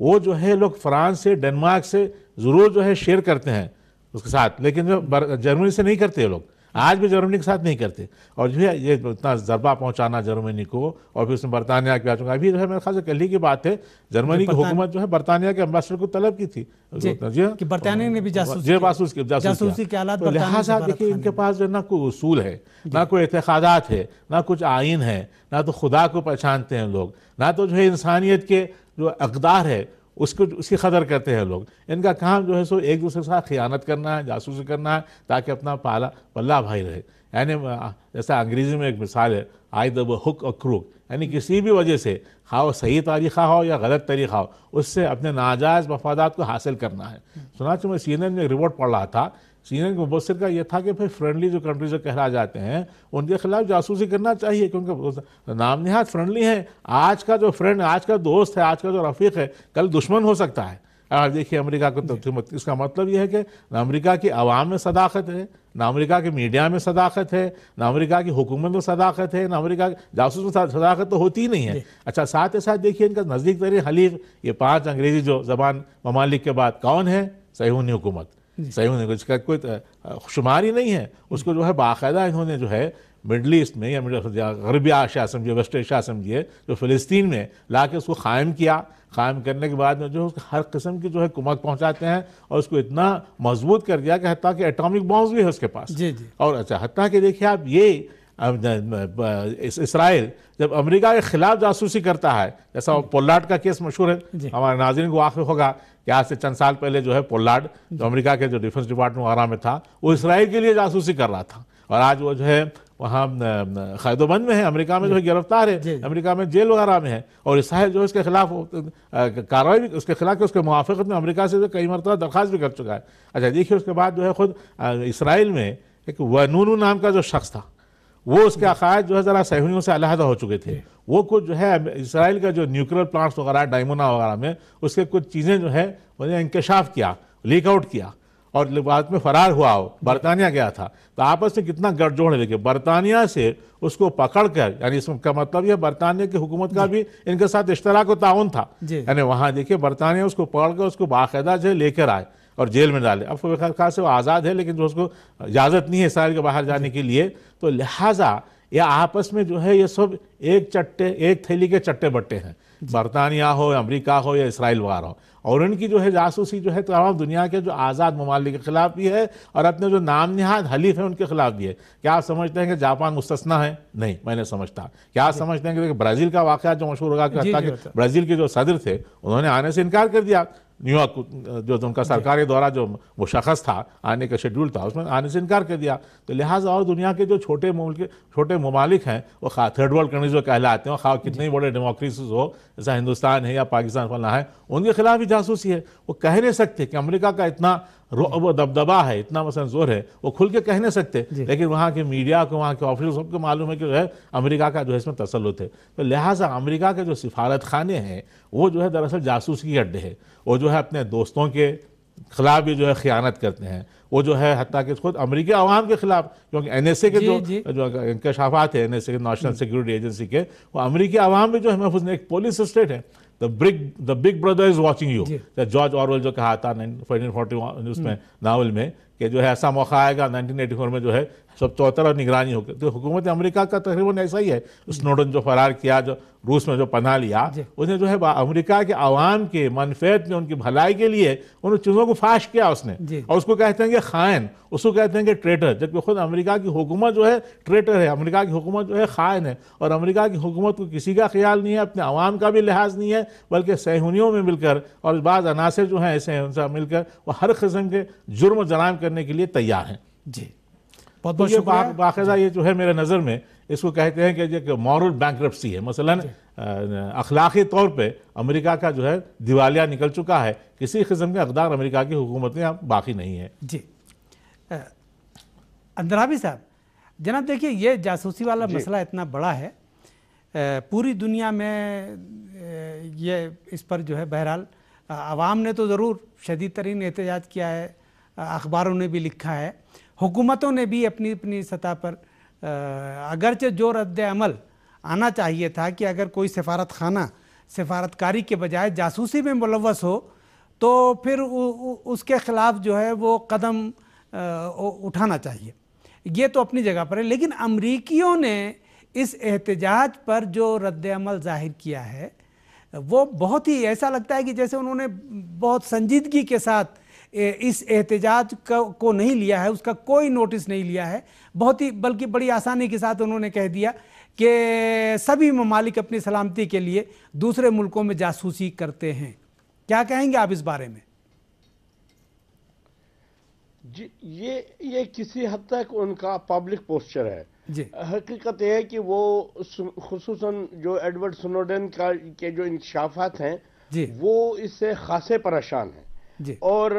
وہ جو ہے لوگ فرانس سے ڈنمارک سے ضرور جو ہے شیئر کرتے ہیں اس کے ساتھ، لیکن جو جرمنی سے نہیں کرتے لوگ، آج بھی جرمنی کے ساتھ نہیں کرتے. اور جو ہے یہ اتنا ضربہ پہنچانا جرمنی کو، اور پھر اس میں برطانیہ کے چکا ابھی جو ہے میرے خیال سے کل ہی کی بات ہے، جرمنی کی حکومت جو ہے برطانیہ کے امبیسڈر کو طلب کی تھی کہ برطانیہ نے بھی جاسوسی کے آلات. لہٰذا دیکھیے ان کے پاس جو ہے نہ کوئی اصول ہے، نہ کوئی اعتقادات ہے، نہ کچھ آئین ہے، نہ تو خدا کو پہچانتے ہیں لوگ، نہ تو جو ہے انسانیت کے جو اقدار ہے اس کو اس کی قدر کرتے ہیں لوگ. ان کا کام جو ہے سو ایک دوسرے کے ساتھ خیانت کرنا ہے، جاسوسی کرنا ہے، تاکہ اپنا پالا پلہ بھائی رہے. یعنی جیسا انگریزی میں ایک مثال ہے آئی دا ہک اور کروک، یعنی کسی بھی وجہ سے خواہ وہ صحیح طریقہ ہو یا غلط طریقہ ہو، اس سے اپنے ناجائز مفادات کو حاصل کرنا ہے. سنانچہ میں سی این این میں ایک رپورٹ پڑھ رہا تھا، سی این این کے مبصر کا یہ تھا کہ پھر فرینڈلی جو کنٹریز جو کہلا جاتے ہیں ان کے خلاف جاسوسی کرنا چاہیے، کیونکہ نام نہاد فرینڈلی ہیں. آج کا جو فرینڈ، آج کا دوست ہے، آج کا جو رفیق ہے، کل دشمن ہو سکتا ہے. اور دیکھیے امریکہ کو تو اس کا مطلب یہ ہے کہ نہ امریکہ کی عوام میں صداقت ہے، نہ امریکہ کے میڈیا میں صداقت ہے، نہ امریکہ کی حکومت میں صداقت ہے، نہ امریکہ جاسوس میں صداقت تو ہوتی ہی نہیں ہے. اچھا ساتھ ہی ساتھ دیکھیے ان کا نزدیک ترین حلیف یہ پانچ انگریزی جو زبان ممالک کے بعد کون ہے؟ صہیونی حکومت. صہیونی اس کا کوئی شمار ہی نہیں ہے. اس کو جو ہے باقاعدہ انہوں نے جو ہے مڈل ایسٹ میں یا غربی ایشیا سمجھیے، ویسٹ ایشیا سمجھیے، جو فلسطین میں لا کے اس کو قائم کیا. قائم کرنے کے بعد میں جو ہے ہر قسم کی جو ہے کمک پہنچاتے ہیں، اور اس کو اتنا مضبوط کر دیا کہ حتیٰ کہ ایٹامک بامز بھی ہے اس کے پاس. جی جی. اور اچھا حتیٰ کہ دیکھیے آپ یہ اسرائیل جب امریکہ کے خلاف جاسوسی کرتا ہے، جیسا پولارڈ کا کیس مشہور ہے، ہمارے ناظرین کو واقف ہوگا کہ آج سے چند سال پہلے جو ہے پولارڈ جو امریکہ کے جو ڈیفنس ڈپارٹمنٹ وغیرہ میں تھا، وہ اسرائیل کے لیے جاسوسی کر رہا تھا. اور آج وہ جو ہے وہاں قید و بند میں ہے، امریکہ میں جو ہے گرفتار ہے، امریکہ میں جیل وغیرہ میں ہے. اور اسرائیل جو ہے اس کے خلاف کارروائی بھی اس کے خلاف اس کے موافقت میں امریکہ سے جو کئی مرتبہ درخواست بھی کر چکا ہے. اچھا دیکھیے اس کے بعد جو ہے خود اسرائیل میں ایک ونونو نام کا جو شخص تھا، وہ اس کے عقائد جو ہے ذرا صہیونیوں سے علیحدہ ہو چکے تھے. وہ کچھ جو ہے اسرائیل کا جو نیوکلیئر پلانٹس وغیرہ ڈائمونا وغیرہ میں اس کے کچھ چیزیں جو ہے انہیں انکشاف کیا، لیک آؤٹ کیا، اور بعد میں فرار ہوا، ہو برطانیہ گیا تھا. تو آپس میں کتنا گٹھ جوڑ ہے. لیکن برطانیہ سے اس کو پکڑ کر، یعنی اس کا مطلب یہ برطانیہ کی حکومت کا بھی ان کے ساتھ اشتراک و تعاون تھا. یعنی وہاں دیکھیے برطانیہ اس کو پکڑ کر اس کو باقاعدہ جو لے کر آئے اور جیل میں ڈالے. اب خاص سے وہ آزاد ہے، لیکن جو اس کو اجازت نہیں ہے اسرائیل کے باہر جانے کے لیے. تو لہٰذا یہ آپس میں جو ہے یہ سب ایک چٹے ایک تھیلی کے چٹے بٹے ہیں، برطانیہ ہو، امریکہ ہو یا اسرائیل وغیرہ ہو. اور ان کی جو ہے جاسوسی جو ہے تمام دنیا کے جو آزاد ممالک کے خلاف بھی ہے، اور اپنے جو نام نہاد حلیف ہیں ان کے خلاف بھی ہے. کیا آپ سمجھتے ہیں کہ جاپان مستثنا ہے؟ نہیں، میں نے سمجھتا. کیا آپ سمجھتے ہیں کہ برازیل کا واقعہ جو مشہور ہوگا کہ حتیٰ کہ برازیل کے جو صدر تھے انہوں نے آنے سے انکار کر دیا. نیو یارک جو ان کا سرکاری دورہ جو مشخص تھا، آنے کا شیڈول تھا، اس میں آنے سے انکار کر دیا. تو لہٰذا اور دنیا کے جو چھوٹے ملک چھوٹے ممالک ہیں، وہ خواہ تھرڈ ورلڈ کنٹریز جو کہلاتے ہیں، خواہ کتنے بڑے ڈیموکریسیز ہو جیسا ہندوستان ہے یا پاکستان فلاں ہے، ان کے خلاف بھی جاسوسی ہے. وہ کہہ نہیں سکتے کہ امریکہ کا اتنا وہ دبدبا ہے، اتنا مثلا زور ہے، وہ کھل کے کہہ نہیں سکتے. لیکن وہاں کے میڈیا کو، وہاں کے آفیسر سب کو معلوم ہے کہ جو ہے امریکہ کا جو ہے اس میں تسلط ہے. تو لہٰذا امریکہ کے جو سفارت خانے ہیں وہ جو ہے دراصل جاسوسی کے اڈے ہے. وہ جو ہے اپنے دوستوں کے خلاف بھی جو ہے خیانت کرتے ہیں. وہ جو ہے حتیٰ کہ خود امریکی عوام کے خلاف، کیونکہ این ایس اے کے جو انکشافات ہیں، این ایس اے کے نیشنل سیکورٹی ایجنسی کے، وہ امریکی عوام بھی جو ہے محفوظ نہیں. ایک پولیس اسٹیٹ ہے، The big, the big brother is watching you. George Orwell جو کہا تھا نائنٹین فورٹی ون اس میں ناول میں کہ جو ہے ایسا موقع آئے گا نائنٹین ایٹی فور میں جو ہے سب چوتر اور نگرانی ہوگی. تو حکومت امریکہ کا تقریباً ایسا ہی ہے. اسنوڈن جو فرار کیا، جو روس میں جو پناہ لیا، اس نے جو ہے امریکہ کے عوام کے منفعت میں، ان کی بھلائی کے لیے ان چیزوں کو فاش کیا اس نے. اور اس کو کہتے ہیں کہ خائن، اس کو کہتے ہیں کہ ٹریٹر، جبکہ خود امریکہ کی حکومت جو ہے ٹریٹر ہے. امریکہ کی حکومت جو ہے خائن ہے. اور امریکہ کی حکومت کو کسی کا خیال نہیں ہے، اپنے عوام کا بھی لحاظ نہیں ہے، بلکہ صہیونیوں میں مل کر اور بعض عناصر جو ہیں ایسے ہیں ان سے مل کر وہ ہر قسم کے جرم و جرائم کرنے کے لیے تیار ہیں. جی بہت بہت شکریہ. باقاعدہ یہ جو ہے میرے نظر میں اس کو کہتے ہیں کہ یہ مورل بینکرپسی ہے. مثلا اخلاقی طور پہ امریکہ کا جو ہے دیوالیہ نکل چکا ہے. کسی قسم کے اقدار امریکہ کی حکومتیں اب باقی نہیں ہیں. جی اندرابی صاحب، جناب دیکھیے یہ جاسوسی والا مسئلہ اتنا بڑا ہے، پوری دنیا میں یہ اس پر جو ہے بہرحال عوام نے تو ضرور شدید ترین احتجاج کیا ہے، اخباروں نے بھی لکھا ہے، حکومتوں نے بھی اپنی اپنی سطح پر اگرچہ جو رد عمل آنا چاہیے تھا کہ اگر کوئی سفارت خانہ सफारतकारी के बजाय जासूसी में मुलव्वस हो तो फिर उ, उ, उसके ख़िलाफ़ जो है वो कदम उठाना चाहिए। ये तो अपनी जगह पर है, लेकिन अमरीकियों ने इस एहतजाज पर जो रद्द अमल ज़ाहिर किया है वो बहुत ही ऐसा लगता है कि जैसे उन्होंने बहुत संजीदगी के साथ इस एहतजाज को नहीं लिया है, उसका कोई नोटिस नहीं लिया है, बहुत ही बल्कि बड़ी आसानी के साथ उन्होंने कह दिया कि सभी ममालिक अपनी सलामती के लिए दूसरे मुल्कों में जासूसी करते हैं। क्या कहेंगे आप इस बारे में? जी, ये ये किसी हद तक उनका पब्लिक पोस्चर है। जी। हकीकत यह है कि वो खुसूसन जो एडवर्ड स्नोडेन का के जो इंकशाफात हैं जी, वो इससे खासे परेशान हैं जी। और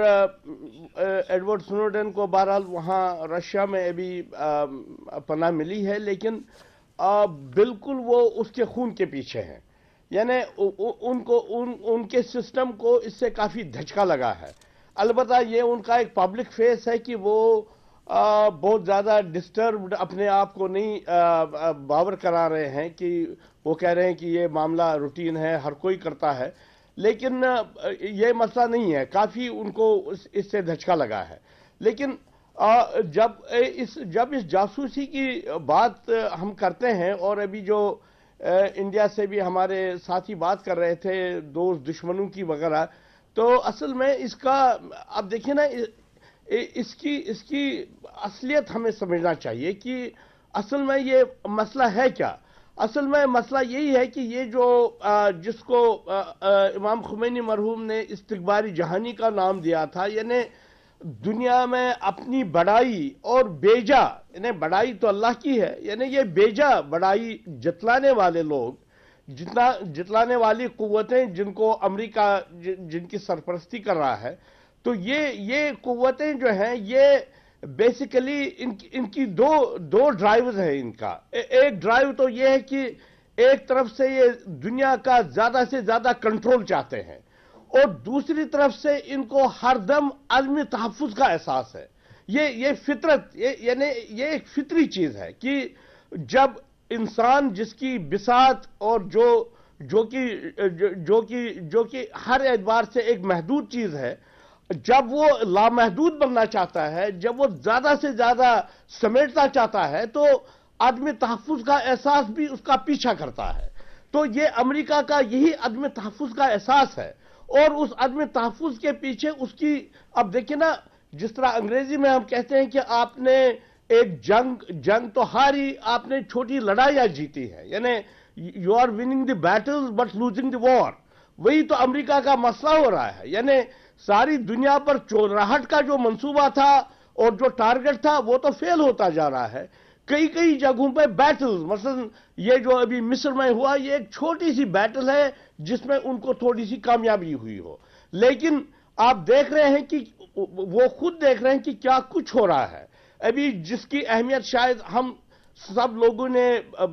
एडवर्ड स्नोडेन को बहरहाल वहाँ रशिया में अभी पनाह मिली है, लेकिन आ, बिल्कुल वो उसके खून के पीछे हैं। यानी उनको उन उनके सिस्टम को इससे काफ़ी धचका लगा है। अलबत्ता ये उनका एक पब्लिक फेस है कि वो आ, बहुत ज़्यादा डिस्टर्ब्ड अपने आप को नहीं बावर करा रहे हैं, कि वो कह रहे हैं कि ये मामला रूटीन है, हर कोई करता है, लेकिन ये मसला नहीं है। काफ़ी उनको इससे धचका लगा है। लेकिन आ, जब इस जब इस जासूसी की बात हम करते हैं, और अभी जो इंडिया से भी हमारे साथी बात कर रहे थे दोस्त दुश्मनों की वगैरह, तो असल में इसका अब देखिए ना, इसकी इसकी असलियत हमें समझना चाहिए कि असल में ये मसला है क्या। असल में मसला यही है कि ये जो जिसको इमाम खुमैनी मरहूम ने इस्तिकबारी जहानी का नाम दिया था, यानी दुनिया में अपनी बड़ाई और बेजा, यानी बड़ाई तो अल्लाह की है, यानी ये बेजा बड़ाई जतलाने वाले लोग, जितना जितलाने वाली कुव्वतें जिनको अमेरिका जिनकी सरपरस्ती कर रहा है, तो ये ये कुव्वतें जो हैं ये बेसिकली इनकी इनकी दो दो ड्राइव्स हैं इनका। ए, एक ड्राइव तो ये है कि एक तरफ से ये दुनिया का ज्यादा से ज्यादा कंट्रोल चाहते हैं, और दूसरी तरफ से इनको हरदम आदमी तहफ्फुज का एहसास है। ये ये फितरत, ये यानी ये एक फितरी चीज है कि जब इंसान जिसकी बिसात और जो जो कि जो कि जो कि हर एतबार से एक महदूद चीज है, जब वो लामहदूद बनना चाहता है, जब वो ज्यादा से ज्यादा समेटना चाहता है, तो आदमी तहफ्फुज का एहसास भी उसका पीछा करता है। तो ये अमेरिका का यही आदमी तहफ्फुज का एहसास है, और उस आदमी तहफ्फुज के पीछे उसकी, अब देखिए ना, जिस तरह अंग्रेजी में हम कहते हैं कि आपने एक जंग जंग तो हारी, आपने छोटी लड़ाइयां जीती है, यानी you are winning the battles but losing the war. वही तो अमेरिका का मसला हो रहा है। यानी सारी दुनिया पर चौराहट का जो मंसूबा था और जो टारगेट था वो तो फेल होता जा रहा है। कई कई जगहों पे बैटल्स, मसलन ये जो अभी मिस्र में हुआ, ये एक छोटी सी बैटल है जिसमें उनको थोड़ी सी कामयाबी हुई हो, लेकिन आप देख रहे हैं कि वो खुद देख रहे हैं कि क्या कुछ हो रहा है अभी, जिसकी अहमियत शायद हम सब लोगों ने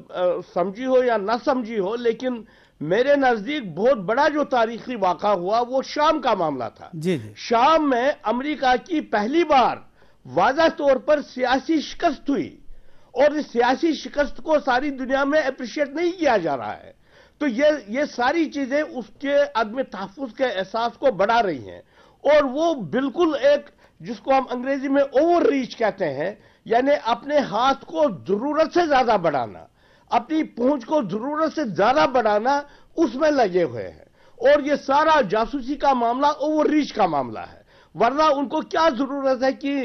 समझी हो या ना समझी हो, लेकिन मेरे नजदीक बहुत बड़ा जो तारीखी वाक़ा हुआ वो शाम का मामला था। जी जी। शाम में अमेरिका की पहली बार वाज़ह तौर पर सियासी शिकस्त हुई, और इस सियासी शिकस्त को सारी दुनिया में अप्रिशिएट नहीं किया जा रहा है। तो ये ये सारी चीजें उसके अदम तहफ्फुज़ के एहसास को बढ़ा रही हैं, और वो बिल्कुल एक जिसको हम अंग्रेजी में ओवर रीच कहते हैं, यानी अपने हाथ को जरूरत से ज्यादा बढ़ाना, अपनी पहुंच को जरूरत से ज्यादा बढ़ाना, उसमें लगे हुए हैं। और ये सारा जासूसी का मामला ओवर रीच का मामला है, वरना उनको क्या जरूरत है कि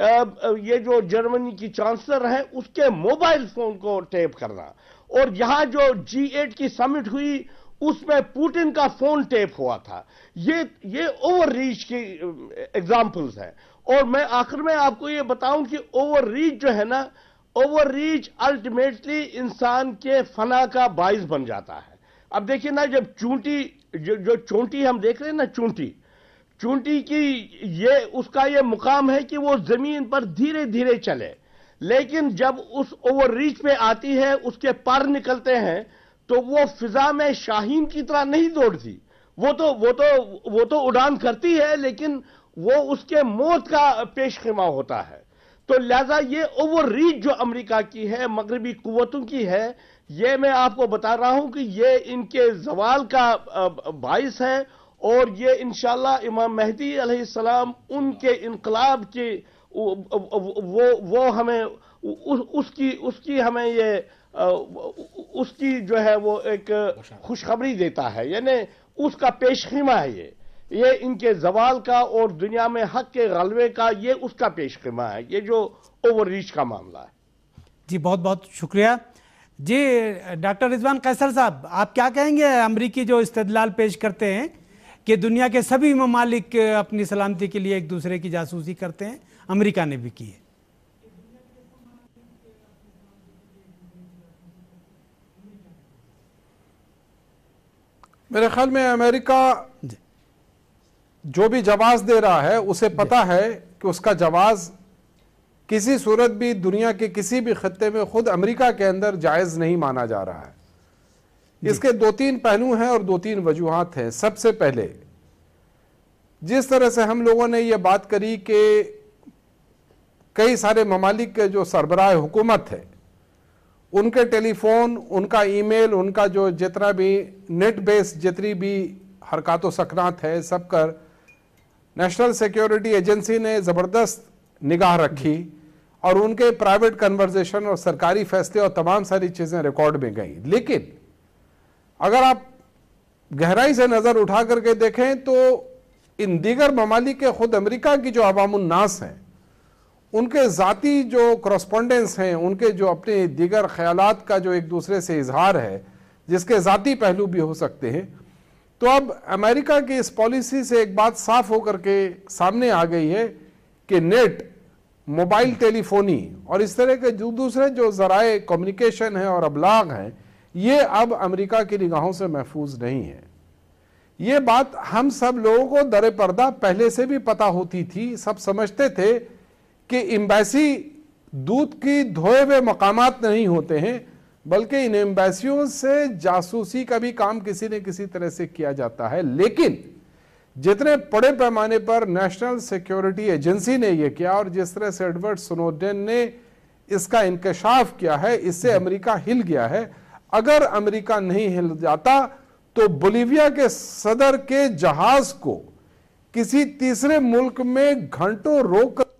ये जो जर्मनी की चांसलर है उसके मोबाइल फोन को टेप करना, और यहां जो जी एट की समिट हुई उसमें पुतिन का फोन टेप हुआ था। ये ये ओवर रीच की एग्जाम्पल्स हैं। और मैं आखिर में आपको ये बताऊं कि ओवर रीच जो है ना, ओवर रीच अल्टीमेटली इंसान के फना का बाइस बन जाता है। अब देखिए ना, जब चूंटी जो, जो चोंटी हम देख रहे हैं ना, चूंटी चूंटी की ये उसका ये मुकाम है कि वो जमीन पर धीरे धीरे चले, लेकिन जब उस ओवर रीच पे आती है, उसके पर निकलते हैं, तो वो फिजा में शाहीन की तरह नहीं दौड़ती। वो तो वो तो वो तो उड़ान करती है, लेकिन वो उसके मौत का पेशखिमा होता है। तो تو لہذا یہ اوور ریچ جو امریکہ کی ہے، مغربی قوتوں کی ہے، یہ میں آپ کو بتا رہا ہوں کہ یہ ان کے زوال کا باعث ہے، اور یہ انشاءاللہ امام مہدی علیہ السلام ان کے انقلاب کی وہ وہ ہمیں اس کی اس کی ہمیں یہ اس کی جو ہے وہ ایک خوشخبری دیتا ہے، یعنی اس کا پیش خیمہ ہے یہ یہ ان کے زوال کا اور دنیا میں حق کے غلبے کا، یہ اس کا پیش خیمہ ہے، یہ جو اوور ریچ کا معاملہ ہے۔ جی بہت بہت شکریہ۔ جی ڈاکٹر رضوان قیصر صاحب، آپ کیا کہیں گے؟ امریکی جو استدلال پیش کرتے ہیں کہ دنیا کے سبھی ممالک اپنی سلامتی کے لیے ایک دوسرے کی جاسوسی کرتے ہیں، امریکہ نے بھی کی ہے۔ میرے خیال میں امریکہ جو بھی جواز دے رہا ہے اسے پتا ہے کہ اس کا جواز کسی صورت بھی دنیا کے کسی بھی خطے میں خود امریکہ کے اندر جائز نہیں مانا جا رہا ہے۔ اس کے دو تین پہلو ہیں اور دو تین وجوہات ہیں۔ سب سے پہلے جس طرح سے ہم لوگوں نے یہ بات کری کہ کئی سارے ممالک کے جو سربراہ حکومت ہے ان کے ٹیلی فون، ان کا ای میل، ان کا جو جتنا بھی نیٹ بیس جتنی بھی حرکات و سکنات ہے سب کر نیشنل سیکیورٹی ایجنسی نے زبردست نگاہ رکھی، اور ان کے پرائیویٹ کنورزیشن اور سرکاری فیصلے اور تمام ساری چیزیں ریکارڈ میں گئیں۔ لیکن اگر آپ گہرائی سے نظر اٹھا کر کے دیکھیں تو ان دیگر ممالک کے خود امریکہ کی جو عوام الناس ہیں ان کے ذاتی جو کرسپونڈنس ہیں، ان کے جو اپنے دیگر خیالات کا جو ایک دوسرے سے اظہار ہے جس کے ذاتی پہلو بھی ہو سکتے ہیں، تو اب امریکہ کی اس پالیسی سے ایک بات صاف ہو کر کے سامنے آ گئی ہے کہ نیٹ، موبائل ٹیلی فونی اور اس طرح کے جو دوسرے جو ذرائع کمیونیکیشن ہیں اور ابلاغ ہیں، یہ اب امریکہ کی نگاہوں سے محفوظ نہیں ہے۔ یہ بات ہم سب لوگوں کو در پردہ پہلے سے بھی پتہ ہوتی تھی۔ سب سمجھتے تھے کہ ایمبیسی دودھ کی دھوئے ہوئے مقامات نہیں ہوتے ہیں، بلکہ ان ایمبیسیوں سے جاسوسی کا بھی کام کسی نہ کسی طرح سے کیا جاتا ہے۔ لیکن جتنے بڑے پیمانے پر نیشنل سیکیورٹی ایجنسی نے یہ کیا اور جس طرح سے ایڈورڈ سنوڈن نے اس کا انکشاف کیا ہے، اس سے امریکہ ہل گیا ہے۔ اگر امریکہ نہیں ہل جاتا تو بولیویا کے صدر کے جہاز کو کسی تیسرے ملک میں گھنٹوں روک کر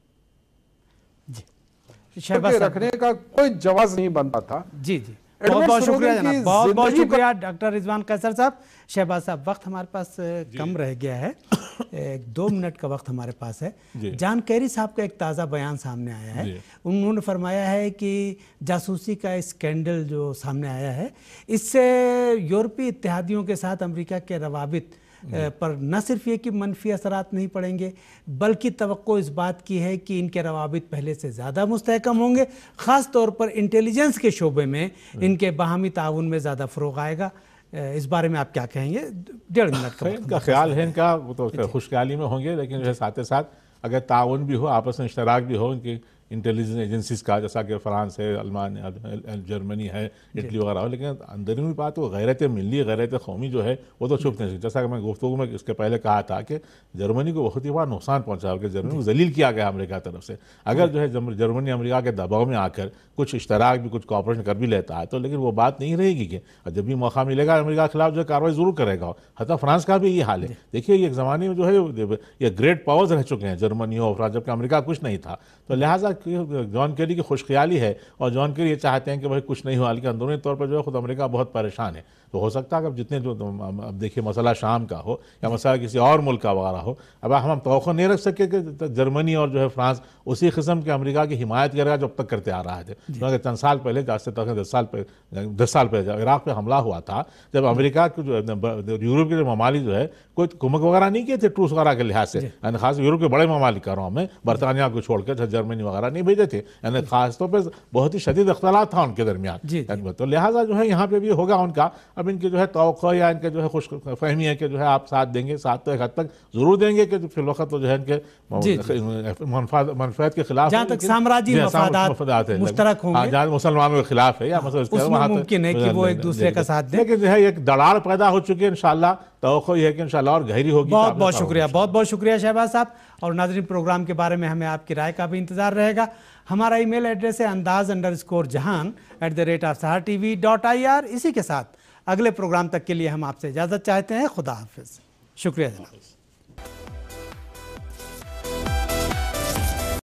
رکھنے کا کوئی جواز نہیں بنتا تھا۔ جی جی بہت بہت شکریہ جناب، بہت بہت شکریہ ڈاکٹر رضوان قیصر صاحب۔ شہباز صاحب، وقت ہمارے پاس کم رہ گیا ہے، ایک دو منٹ کا وقت ہمارے پاس ہے۔ جان کیری صاحب کا ایک تازہ بیان سامنے آیا ہے، انہوں نے فرمایا ہے کہ جاسوسی کا اسکینڈل جو سامنے آیا ہے اس سے یورپی اتحادیوں کے ساتھ امریکہ کے روابط پر نہ صرف یہ کہ منفی اثرات نہیں پڑیں گے، بلکہ توقع اس بات کی ہے کہ ان کے روابط پہلے سے زیادہ مستحکم ہوں گے، خاص طور پر انٹیلیجنس کے شعبے میں ان کے باہمی تعاون میں زیادہ فروغ آئے گا۔ اس بارے میں آپ کیا کہیں گے؟ ڈیڑھ منٹ کا ان کا خیال ہے، ان کا وہ تو خوش خیالی میں ہوں گے، لیکن جو ہے ساتھ ساتھ اگر تعاون بھی ہو، آپس میں اشتراک بھی ہو ان کی انٹیلیجنس ایجنسیز کا، جیسا کہ فرانس ہے، المانیہ، جرمنی ہے، اٹلی وغیرہ ہو، لیکن اندرونی بات وہ غیرت ملی، غیرت قومی جو ہے وہ تو چھپ نہیں سکتی۔ جیسا کہ میں گفتگو میں اس کے پہلے کہا تھا کہ جرمنی کو بہت ہی بڑا نقصان پہنچا، کہ جرمنی کو ذلیل کیا گیا امریکہ طرف سے۔ اگر جو ہے جرمنی امریکہ کے دباؤ میں آ کر کچھ اشتراک بھی، کچھ کوآپریشن کر بھی لیتا ہے تو لیکن وہ بات نہیں رہے گی کہ جب بھی موقع ملے گا امریکہ کے خلاف جو ہے کارروائی ضرور کرے گا۔ حتیٰ فرانس کا بھی یہ حال ہے۔ دیکھیے یہ ایک زمانے میں جو ہے یہ گریٹ پاورز رہ چکے ہیں، جرمنی اور فرانس، جبکہ امریکہ کچھ نہیں تھا۔ تو لہٰذا جان کیری کی خوش خیالی ہے اور جان کیری یہ چاہتے ہیں کہ بھائی کچھ نہیں ہوا، لیکن اندرونی طور پر جو ہے خود امریکہ بہت پریشان ہے۔ تو ہو سکتا ہے کہ اب جتنے جو اب دیکھیے مسئلہ شام کا ہو یا مسئلہ کسی اور ملک کا وغیرہ ہو، اب ہم توقع نہیں رکھ سکے کہ جرمنی اور جو ہے فرانس اسی قسم کے امریکہ کی حمایت کرے گا جو اب تک کرتے آ رہا ہے۔ کیونکہ چند سال پہلے جیسے دس سال پہلے دس سال پہلے جب عراق پہ حملہ ہوا تھا، جب امریکہ کے جو یورپ کے جو ممالک جو ہے کوئی کمک وغیرہ نہیں کیے تھے ٹروس وغیرہ کے لحاظ سے، یعنی خاص یورپ کے بڑے ممالک کر رہا ہوں میں، برطانیہ کو چھوڑ کے جرمنی وغیرہ نہیں بھیجے تھے، یعنی خاص طور پہ بہت ہی شدید اختلاف تھا ان کے درمیان۔ تو لہٰذا جو ہے یہاں پہ بھی ہوگا ان کا، اب ان کی جو ہے توقع یا ان کے جو ہے خوش فہمی ہے کہ جو ہے آپ ساتھ دیں گے، ساتھ تو ایک حد تک ضرور دیں گے کہ فی الوقت تو جو ہے ان کے منفعت کے خلاف، جہاں تک سامراجی مفادات مشترک ہوں گے، جہاں مسلمانوں کے خلاف ہے یا مسئلہ ممکن ہے کہ وہ ایک دوسرے کا ساتھ دیں، لیکن جو ہے ایک دڑار پیدا ہو چکی ہے۔ انشاءاللہ توقع یہ ہے کہ انشاءاللہ اور گہری ہوگی۔ بہت بہت شکریہ، بہت بہت شکریہ شہباز صاحب۔ اور ناظرین، پروگرام کے بارے میں ہمیں آپ کی رائے کا بھی انتظار رہے گا۔ जाएगा। हमारा ईमेल एड्रेस है Andaz underscore Jahan at the rate of Sahar T V dot I R. इसी के साथ अगले प्रोग्राम तक के लिए हम आपसे इजाज़त चाहते हैं। खुदा हाफिज़। शुक्रिया जनाब।